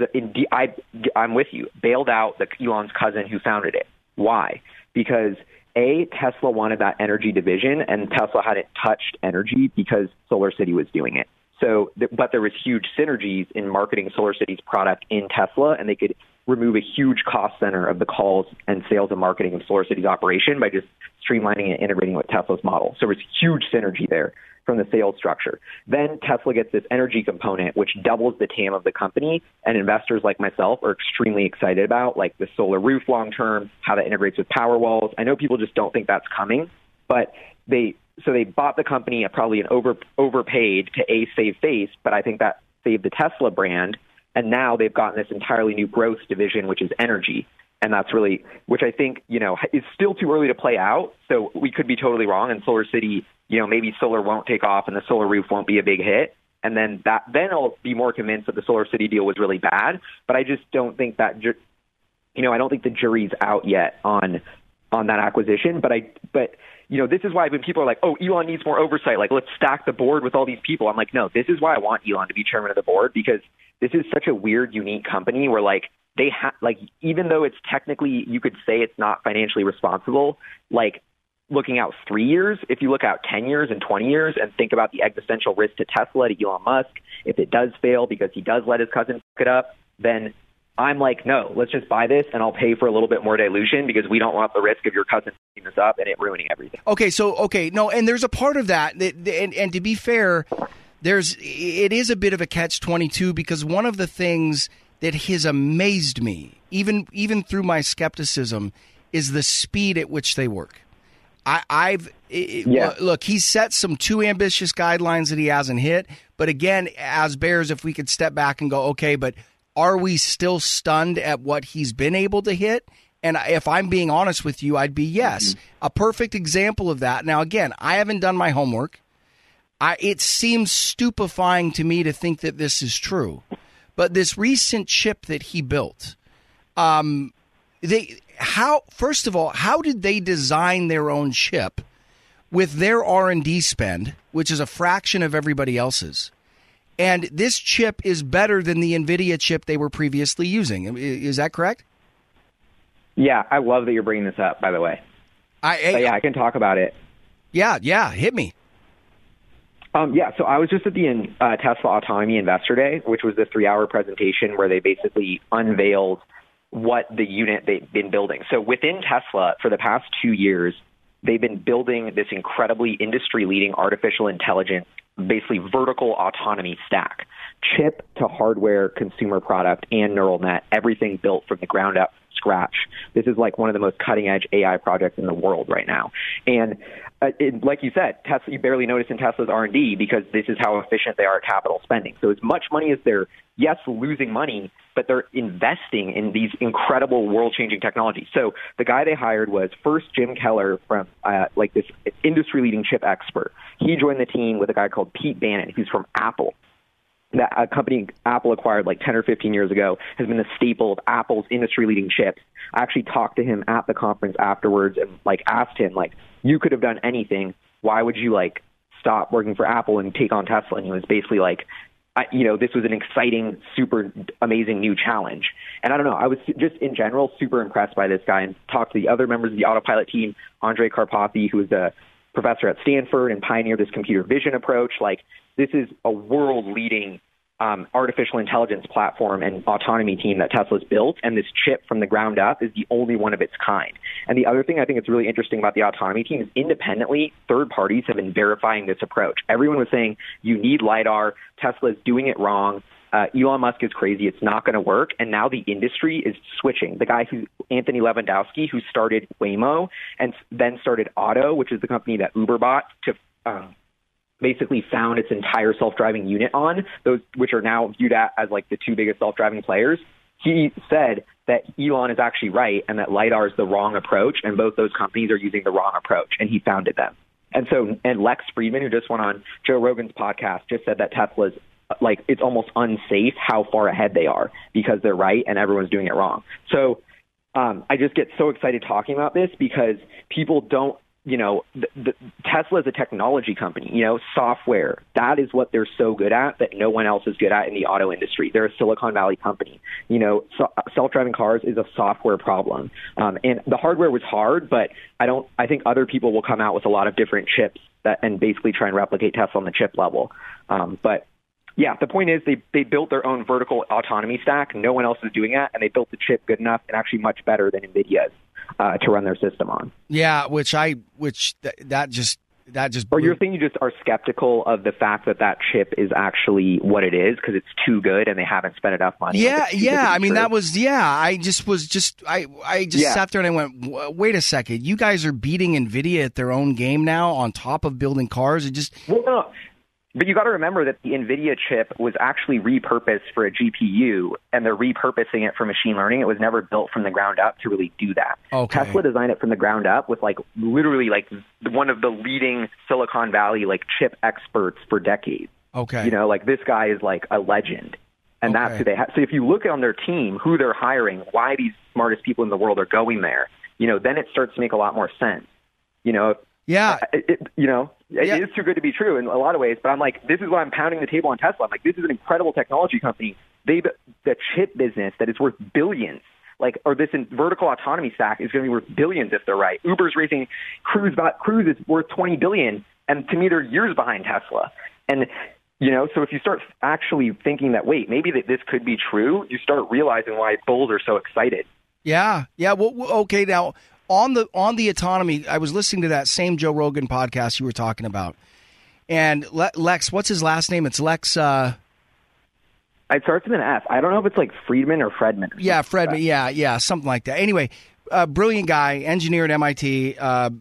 I'm with you, bailed out Elon's cousin who founded it. Why? Because Tesla wanted that energy division, and Tesla hadn't touched energy because Solar City was doing it. So, but there was huge synergies in marketing Solar City's product in Tesla, and they could remove a huge cost center of the calls and sales and marketing of Solar City's operation by just streamlining and integrating with Tesla's model. So there was huge synergy there from the sales structure. Then Tesla gets this energy component, which doubles the TAM of the company, and investors like myself are extremely excited about, like the solar roof long term, how that integrates with Powerwalls. I know people just don't think that's coming, but they bought the company at probably an overpaid to save face, but I think that saved the Tesla brand, and now they've gotten this entirely new growth division, which is energy. And that's really, which I think, is still too early to play out. So we could be totally wrong. And Solar City, maybe solar won't take off and the solar roof won't be a big hit. And then I'll be more convinced that the Solar City deal was really bad. But I just don't think that, I don't think the jury's out yet on that acquisition. But this is why when people are like, oh, Elon needs more oversight, like let's stack the board with all these people. I'm like, no, this is why I want Elon to be chairman of the board, because this is such a weird, unique company where like, they even though it's technically, you could say it's not financially responsible, like looking out 3 years, if you look out 10 years and 20 years and think about the existential risk to Tesla, to Elon Musk, if it does fail because he does let his cousin fuck it up, then I'm like, no, let's just buy this and I'll pay for a little bit more dilution because we don't want the risk of your cousin fucking this up and it ruining everything. No, and there's a part of that, and to be fair, it is a bit of a catch-22 because one of the things that has amazed me, even through my skepticism, is the speed at which they work. Look, he's set some too ambitious guidelines that he hasn't hit. But again, as bears, if we could step back and go, okay, but are we still stunned at what he's been able to hit? And if I'm being honest with you, I'd be yes. Mm-hmm. A perfect example of that. Now, again, I haven't done my homework. It seems stupefying to me to think that this is true. But this recent chip that he built, first of all, how did they design their own chip with their R&D spend, which is a fraction of everybody else's? And this chip is better than the NVIDIA chip they were previously using. Is that correct? Yeah, I love that you're bringing this up, by the way. I can talk about it. Yeah, hit me. So I was just at the Tesla Autonomy Investor Day, which was the 3-hour presentation where they basically unveiled what the unit they've been building. So within Tesla, for the past 2 years, they've been building this incredibly industry-leading artificial intelligence, basically vertical autonomy stack, chip to hardware, consumer product, and neural net, everything built from the ground up, scratch. This is like one of the most cutting-edge AI projects in the world right now. And like you said, Tesla, you barely notice in Tesla's R&D because this is how efficient they are at capital spending. So as much money as they're, yes, losing money, but they're investing in these incredible world-changing technologies. So the guy they hired was first Jim Keller from this industry-leading chip expert. He joined the team with a guy called Pete Bannon, who's from Apple. That company Apple acquired like 10 or 15 years ago has been the staple of Apple's industry-leading chips. I actually talked to him at the conference afterwards and asked him, you could have done anything. Why would you stop working for Apple and take on Tesla? And he was basically this was an exciting, super amazing new challenge. And I don't know, I was just in general super impressed by this guy and talked to the other members of the Autopilot team, Andrej Karpathy, who is the professor at Stanford and pioneered this computer vision approach. Like, this is a world-leading artificial intelligence platform and autonomy team that Tesla's built, and this chip from the ground up is the only one of its kind. And the other thing I think that's really interesting about the autonomy team is independently, third parties have been verifying this approach. Everyone was saying, you need LiDAR, Tesla's doing it wrong, Elon Musk is crazy, it's not going to work, and now the industry is switching. The guy Anthony Lewandowski, who started Waymo and then started Otto, which is the company that Uber bought to basically found its entire self-driving unit on, those which are now viewed as like the two biggest self-driving players. He said that Elon is actually right and that LiDAR is the wrong approach, and both those companies are using the wrong approach, and he founded them. And Lex Friedman, who just went on Joe Rogan's podcast, just said that Tesla's like, it's almost unsafe how far ahead they are because they're right and everyone's doing it wrong. So I just get so excited talking about this because people don't, Tesla is a technology company, software. That is what they're so good at that no one else is good at in the auto industry. They're a Silicon Valley company. Self-driving cars is a software problem. And the hardware was hard, but I think other people will come out with a lot of different chips and basically try and replicate Tesla on the chip level. But yeah, the point is they built their own vertical autonomy stack. No one else is doing that, and they built the chip good enough and actually much better than NVIDIA's to run their system on. Yeah, that just. Or you're saying you just are skeptical of the fact that chip is actually what it is because it's too good and they haven't spent enough money. Yeah. I mean, that was I just sat there and I went, wait a second, you guys are beating NVIDIA at their own game now on top of building cars. No. But you got to remember that the NVIDIA chip was actually repurposed for a GPU, and they're repurposing it for machine learning. It was never built from the ground up to really do that. Okay. Tesla designed it from the ground up with literally one of the leading Silicon Valley chip experts for decades. Okay. This guy is a legend, and that's who they have. So if you look on their team, who they're hiring, why these smartest people in the world are going there, then it starts to make a lot more sense. Yeah. It is too good to be true in a lot of ways, but I'm this is why I'm pounding the table on Tesla. I'm this is an incredible technology company. The chip business that is worth billions, or this vertical autonomy stack is going to be worth billions if they're right. Uber's raising Cruise is worth $20 billion, and to me, they're years behind Tesla. And, so if you start actually thinking that, wait, maybe this could be true, you start realizing why bulls are so excited. Yeah. Well, okay, now, on the autonomy, I was listening to that same Joe Rogan podcast you were talking about, and Lex, what's his last name? It's Lex. It starts with an F. I don't know if it's Friedman or Fredman. Yeah, Fredman. Yeah, something like that. Anyway, brilliant guy, engineer at MIT.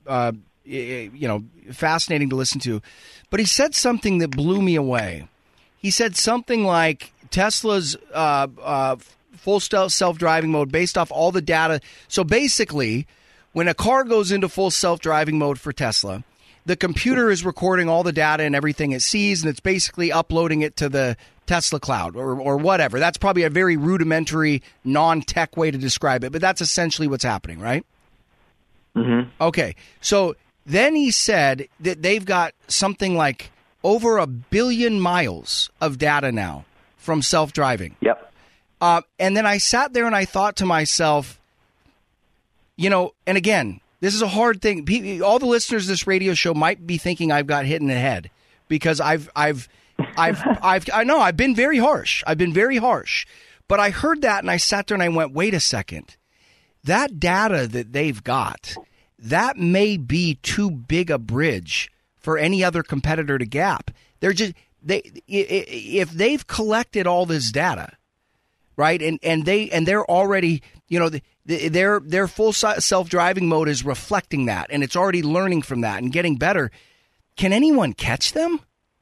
Fascinating to listen to. But he said something that blew me away. He said something like Tesla's full self-driving mode based off all the data. So basically, when a car goes into full self-driving mode for Tesla, the computer is recording all the data and everything it sees, and it's basically uploading it to the Tesla cloud or whatever. That's probably a very rudimentary, non-tech way to describe it, but that's essentially what's happening, right? Mm-hmm. Okay, so then he said that they've got something like over 1 billion miles of data now from self-driving. Yep. And then I sat there and I thought to myself, and again, this is a hard thing. All the listeners of this radio show might be thinking I've got hit in the head because I've been very harsh. But I heard that and I sat there and I went, wait a second. That data that they've got, that may be too big a bridge for any other competitor to gap. If they've collected all this data, right, and they're already, their full self-driving mode is reflecting that, and it's already learning from that and getting better. Can anyone catch them?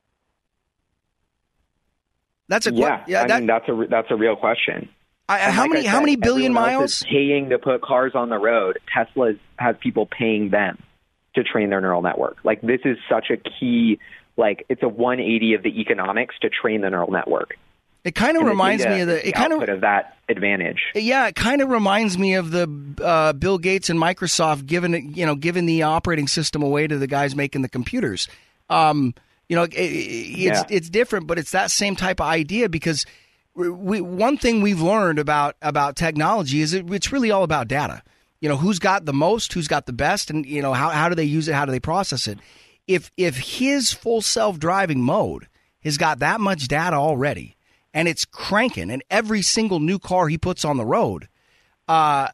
That's a that's a real question. How many billion miles? Is paying to put cars on the road. Tesla has people paying them to train their neural network. This is such a key. It's a 180 of the economics to train the neural network. It kind of reminds me of of that advantage. Yeah, it kind of reminds me of the Bill Gates and Microsoft giving the operating system away to the guys making the computers. It's different, but it's that same type of idea because one thing we've learned about technology is it's really all about data. who's got the most, who's got the best, and how do they use it, how do they process it. If his full self-driving mode has got that much data already, and it's cranking, and every single new car he puts on the road, that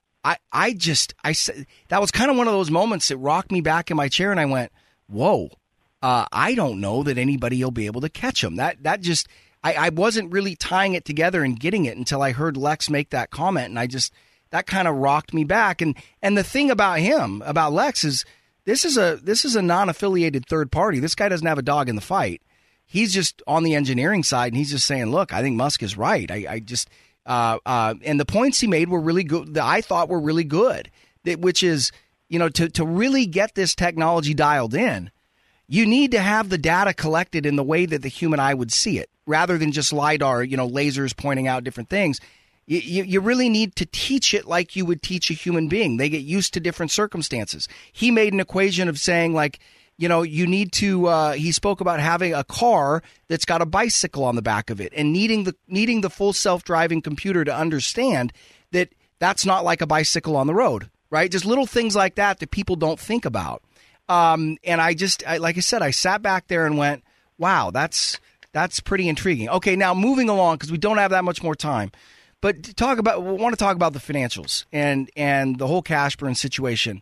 was kind of one of those moments that rocked me back in my chair, and I went, whoa, I don't know that anybody will be able to catch him. I wasn't really tying it together and getting it until I heard Lex make that comment, and that kind of rocked me back. And the thing about Lex is this is a non-affiliated third party. This guy doesn't have a dog in the fight. He's just on the engineering side, and he's just saying, look, I think Musk is right. And the points he made were really good, that I thought were really good, which is, to really get this technology dialed in, you need to have the data collected in the way that the human eye would see it, rather than just LiDAR, lasers pointing out different things. You really need to teach it like you would teach a human being. They get used to different circumstances. He made an equation of saying, like, you need to, he spoke about having a car that's got a bicycle on the back of it and needing the full self-driving computer to understand that that's not like a bicycle on the road, right? Just little things like that people don't think about. And like I said, I sat back there and went, wow, that's pretty intriguing. Okay, now moving along, because we don't have that much more time, but we want to talk about the financials and the whole cash burn situation.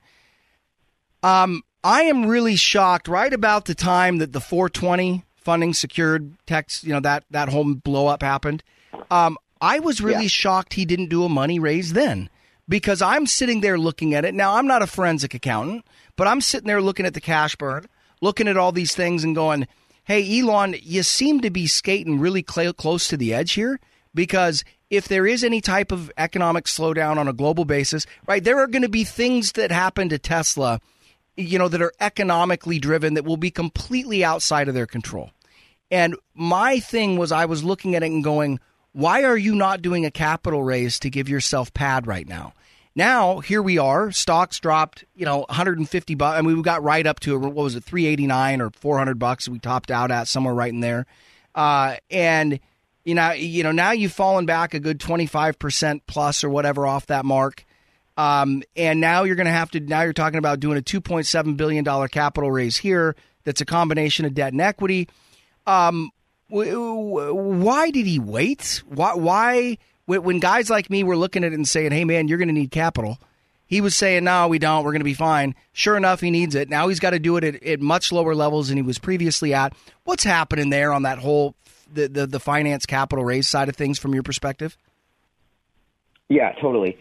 I am really shocked right about the time that the 420 funding secured text, that whole blow up happened. I was really shocked he didn't do a money raise then, because I'm sitting there looking at it. Now, I'm not a forensic accountant, but I'm sitting there looking at the cash burn, looking at all these things and going, hey, Elon, you seem to be skating really close to the edge here, because if there is any type of economic slowdown on a global basis, right, there are going to be things that happen to Tesla that are economically driven that will be completely outside of their control. And my thing was, I was looking at it and going, why are you not doing a capital raise to give yourself pad right now? Now, here we are. Stocks dropped, $150. I mean, we got right up to, what was it, $389 or $400 we topped out at, somewhere right in there. And, now you've fallen back a good 25% plus or whatever off that mark. And now you're talking about doing a $2.7 billion capital raise here. That's a combination of debt and equity. Why did he wait? Why, when guys like me were looking at it and saying, hey man, you're going to need capital, he was saying, no, we don't, we're going to be fine. Sure enough, he needs it. Now he's got to do it at much lower levels than he was previously at. What's happening there on that whole, the finance capital raise side of things from your perspective? Yeah, totally.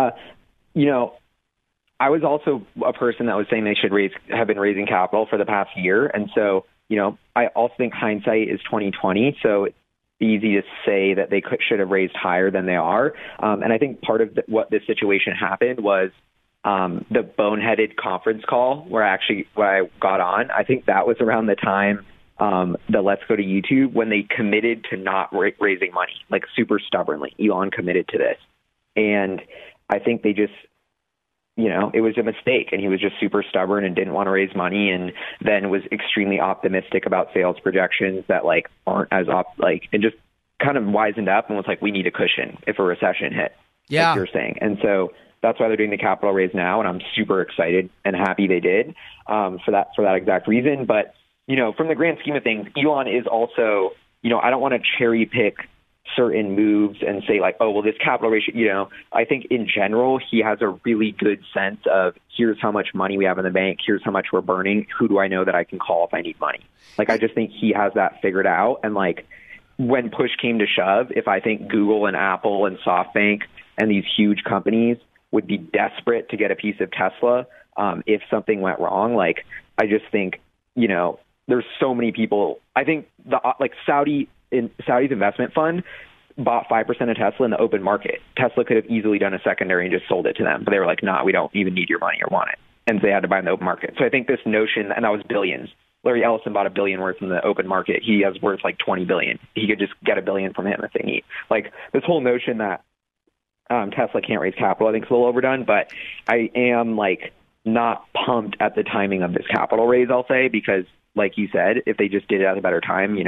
I was also a person that was saying they should have been raising capital for the past year. And so, I also think hindsight is 20/20. So it's easy to say that they should have raised higher than they are. And I think part of what this situation happened was the boneheaded conference call where I got on. I think that was around the time the Let's Go to YouTube, when they committed to not raising money, like super stubbornly. Elon committed to this. And I think they just, it was a mistake, and he was just super stubborn and didn't want to raise money, and then was extremely optimistic about sales projections that aren't as and just kind of wisened up and was like, we need a cushion if a recession hit, like you're saying. And so that's why they're doing the capital raise now, and I'm super excited and happy they did for that exact reason. But, from the grand scheme of things, Elon is also, I don't want to cherry pick certain moves and say this capital ratio, I think in general, he has a really good sense of, here's how much money we have in the bank. Here's how much we're burning. Who do I know that I can call if I need money? I just think he has that figured out. And when push came to shove, if I think Google and Apple and SoftBank and these huge companies would be desperate to get a piece of Tesla, if something went wrong, I just think, there's so many people. I think Saudi's investment fund bought 5% of Tesla in the open market. Tesla could have easily done a secondary and just sold it to them, but they were like, nah, we don't even need your money or want it. And so they had to buy in the open market. So I think this notion, and that was billions. Larry Ellison bought $1 billion worth in the open market. He has worth $20 billion. He could just get $1 billion from him if they need. This whole notion that Tesla can't raise capital, I think is a little overdone, but I am not pumped at the timing of this capital raise, I'll say, because like you said, if they just did it at a better time,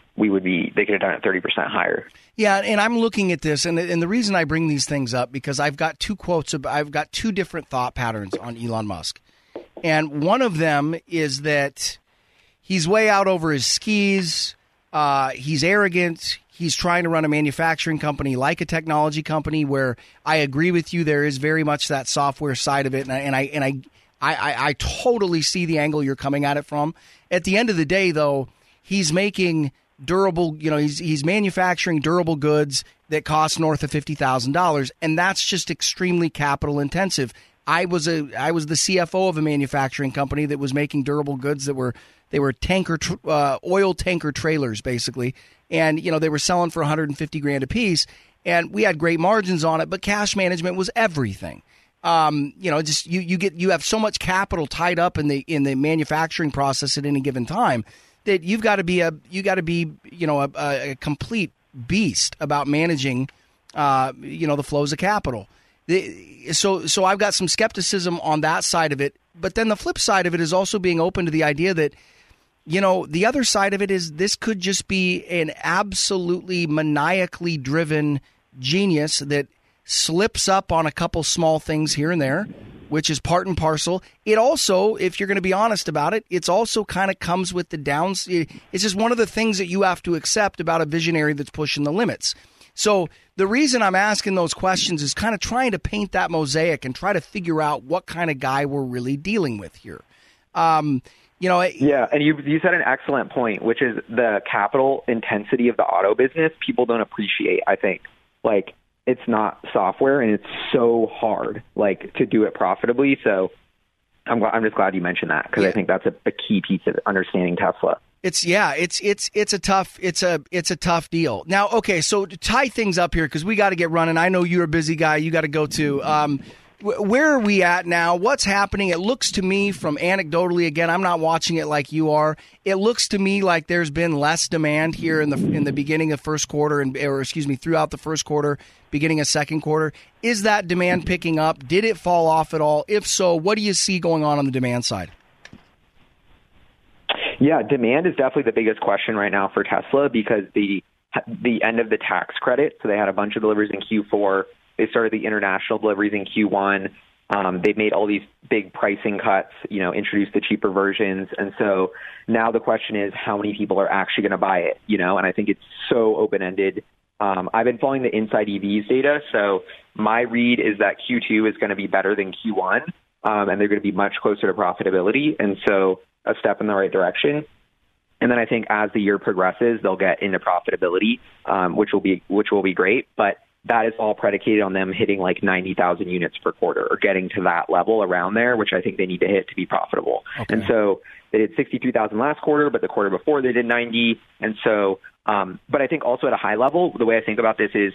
they could have done it 30% higher. Yeah, and I'm looking at this, and the reason I bring these things up, because I've got two different thought patterns on Elon Musk. And one of them is that he's way out over his skis. He's arrogant. He's trying to run a manufacturing company like a technology company, where I agree with you. There is very much that software side of it, and I totally see the angle you're coming at it from. At the end of the day, though, he's making durable. He's manufacturing durable goods that cost north of $50,000, and that's just extremely capital intensive. I was the CFO of a manufacturing company that was making durable goods that were oil tanker trailers, basically. And, they were selling for $150,000 a piece, and we had great margins on it, but cash management was everything. You have so much capital tied up in the manufacturing process at any given time that you've got to be a complete beast about managing, the flows of capital. So I've got some skepticism on that side of it, but then the flip side of it is also being open to the idea that, the other side of it is this could just be an absolutely maniacally driven genius that slips up on a couple small things here and there, which is part and parcel. It also, if you're going to be honest about it, it's also kind of comes with the downs. It's just one of the things that you have to accept about a visionary that's pushing the limits. So the reason I'm asking those questions is kind of trying to paint that mosaic and try to figure out what kind of guy we're really dealing with here. Yeah, and you said an excellent point, which is the capital intensity of the auto business. People don't appreciate, I think. Like, it's not software, and it's so hard, to do it profitably. So I'm just glad you mentioned that, because I think that's a key piece of understanding Tesla. It's a tough deal. Now, okay, so to tie things up here, because we got to get running. I know you're a busy guy. You got to go too. Where are we at now? What's happening? It looks to me, from anecdotally, again, I'm not watching it like you are. It looks to me like there's been less demand here in the beginning of first quarter, throughout the first quarter, beginning of second quarter. Is that demand picking up? Did it fall off at all? If so, what do you see going on the demand side? Yeah, demand is definitely the biggest question right now for Tesla, because the end of the tax credit. So they had a bunch of deliveries in Q4. They started the international deliveries in Q1. They've made all these big pricing cuts, introduced the cheaper versions. And so now the question is, how many people are actually going to buy it? And I think it's so open-ended. I've been following the Inside EVs data. So my read is that Q2 is going to be better than Q1, and they're going to be much closer to profitability. And so a step in the right direction. And then I think as the year progresses, they'll get into profitability, which will be great. But that is all predicated on them hitting 90,000 units per quarter, or getting to that level around there, which I think they need to hit to be profitable. Okay. And so they did 63,000 last quarter, but the quarter before they did 90. And so, but I think also at a high level, the way I think about this is,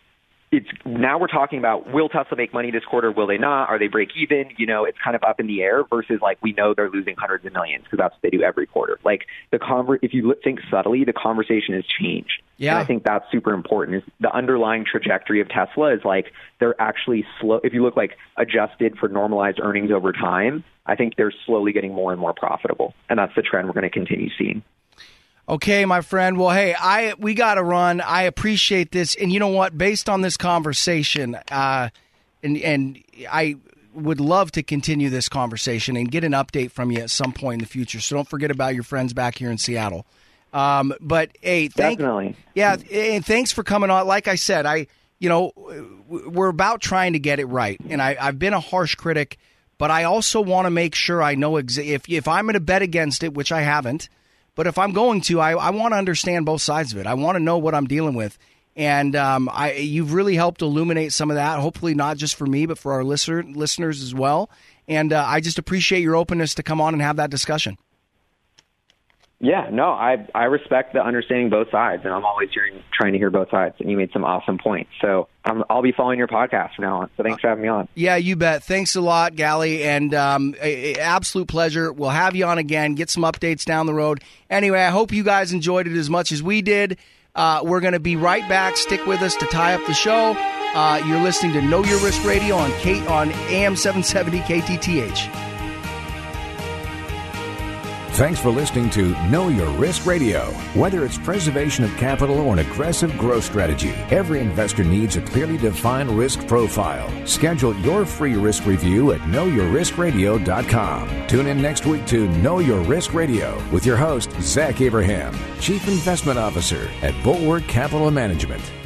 now we're talking about, will Tesla make money this quarter? Will they not? Are they break even? It's kind of up in the air, versus we know they're losing hundreds of millions, because that's what they do every quarter. If you think subtly, the conversation has changed. Yeah. And I think that's super important. Is the underlying trajectory of Tesla is they're actually slow. If you look adjusted for normalized earnings over time, I think they're slowly getting more and more profitable. And that's the trend we're going to continue seeing. Okay, my friend. Well, hey, we got to run. I appreciate this. And you know what? Based on this conversation, and I would love to continue this conversation and get an update from you at some point in the future. So don't forget about your friends back here in Seattle. But hey, definitely. Yeah, and thanks for coming on. Like I said, we're about trying to get it right. And I've been a harsh critic, but I also want to make sure I know if I'm going to bet against it, which I haven't. But if I'm going to, I want to understand both sides of it. I want to know what I'm dealing with. And you've really helped illuminate some of that, hopefully not just for me, but for our listeners as well. And I just appreciate your openness to come on and have that discussion. Yeah, no, I respect the understanding both sides, and I'm always trying to hear both sides, and you made some awesome points. So I'll be following your podcast from now on. So thanks for having me on. Yeah, you bet. Thanks a lot, Gally, and absolute pleasure. We'll have you on again, get some updates down the road. Anyway, I hope you guys enjoyed it as much as we did. We're going to be right back. Stick with us to tie up the show. You're listening to Know Your Risk Radio on AM 770 KTTH. Thanks for listening to Know Your Risk Radio. Whether it's preservation of capital or an aggressive growth strategy, every investor needs a clearly defined risk profile. Schedule your free risk review at knowyourriskradio.com. Tune in next week to Know Your Risk Radio with your host, Zach Abraham, Chief Investment Officer at Bulwark Capital Management.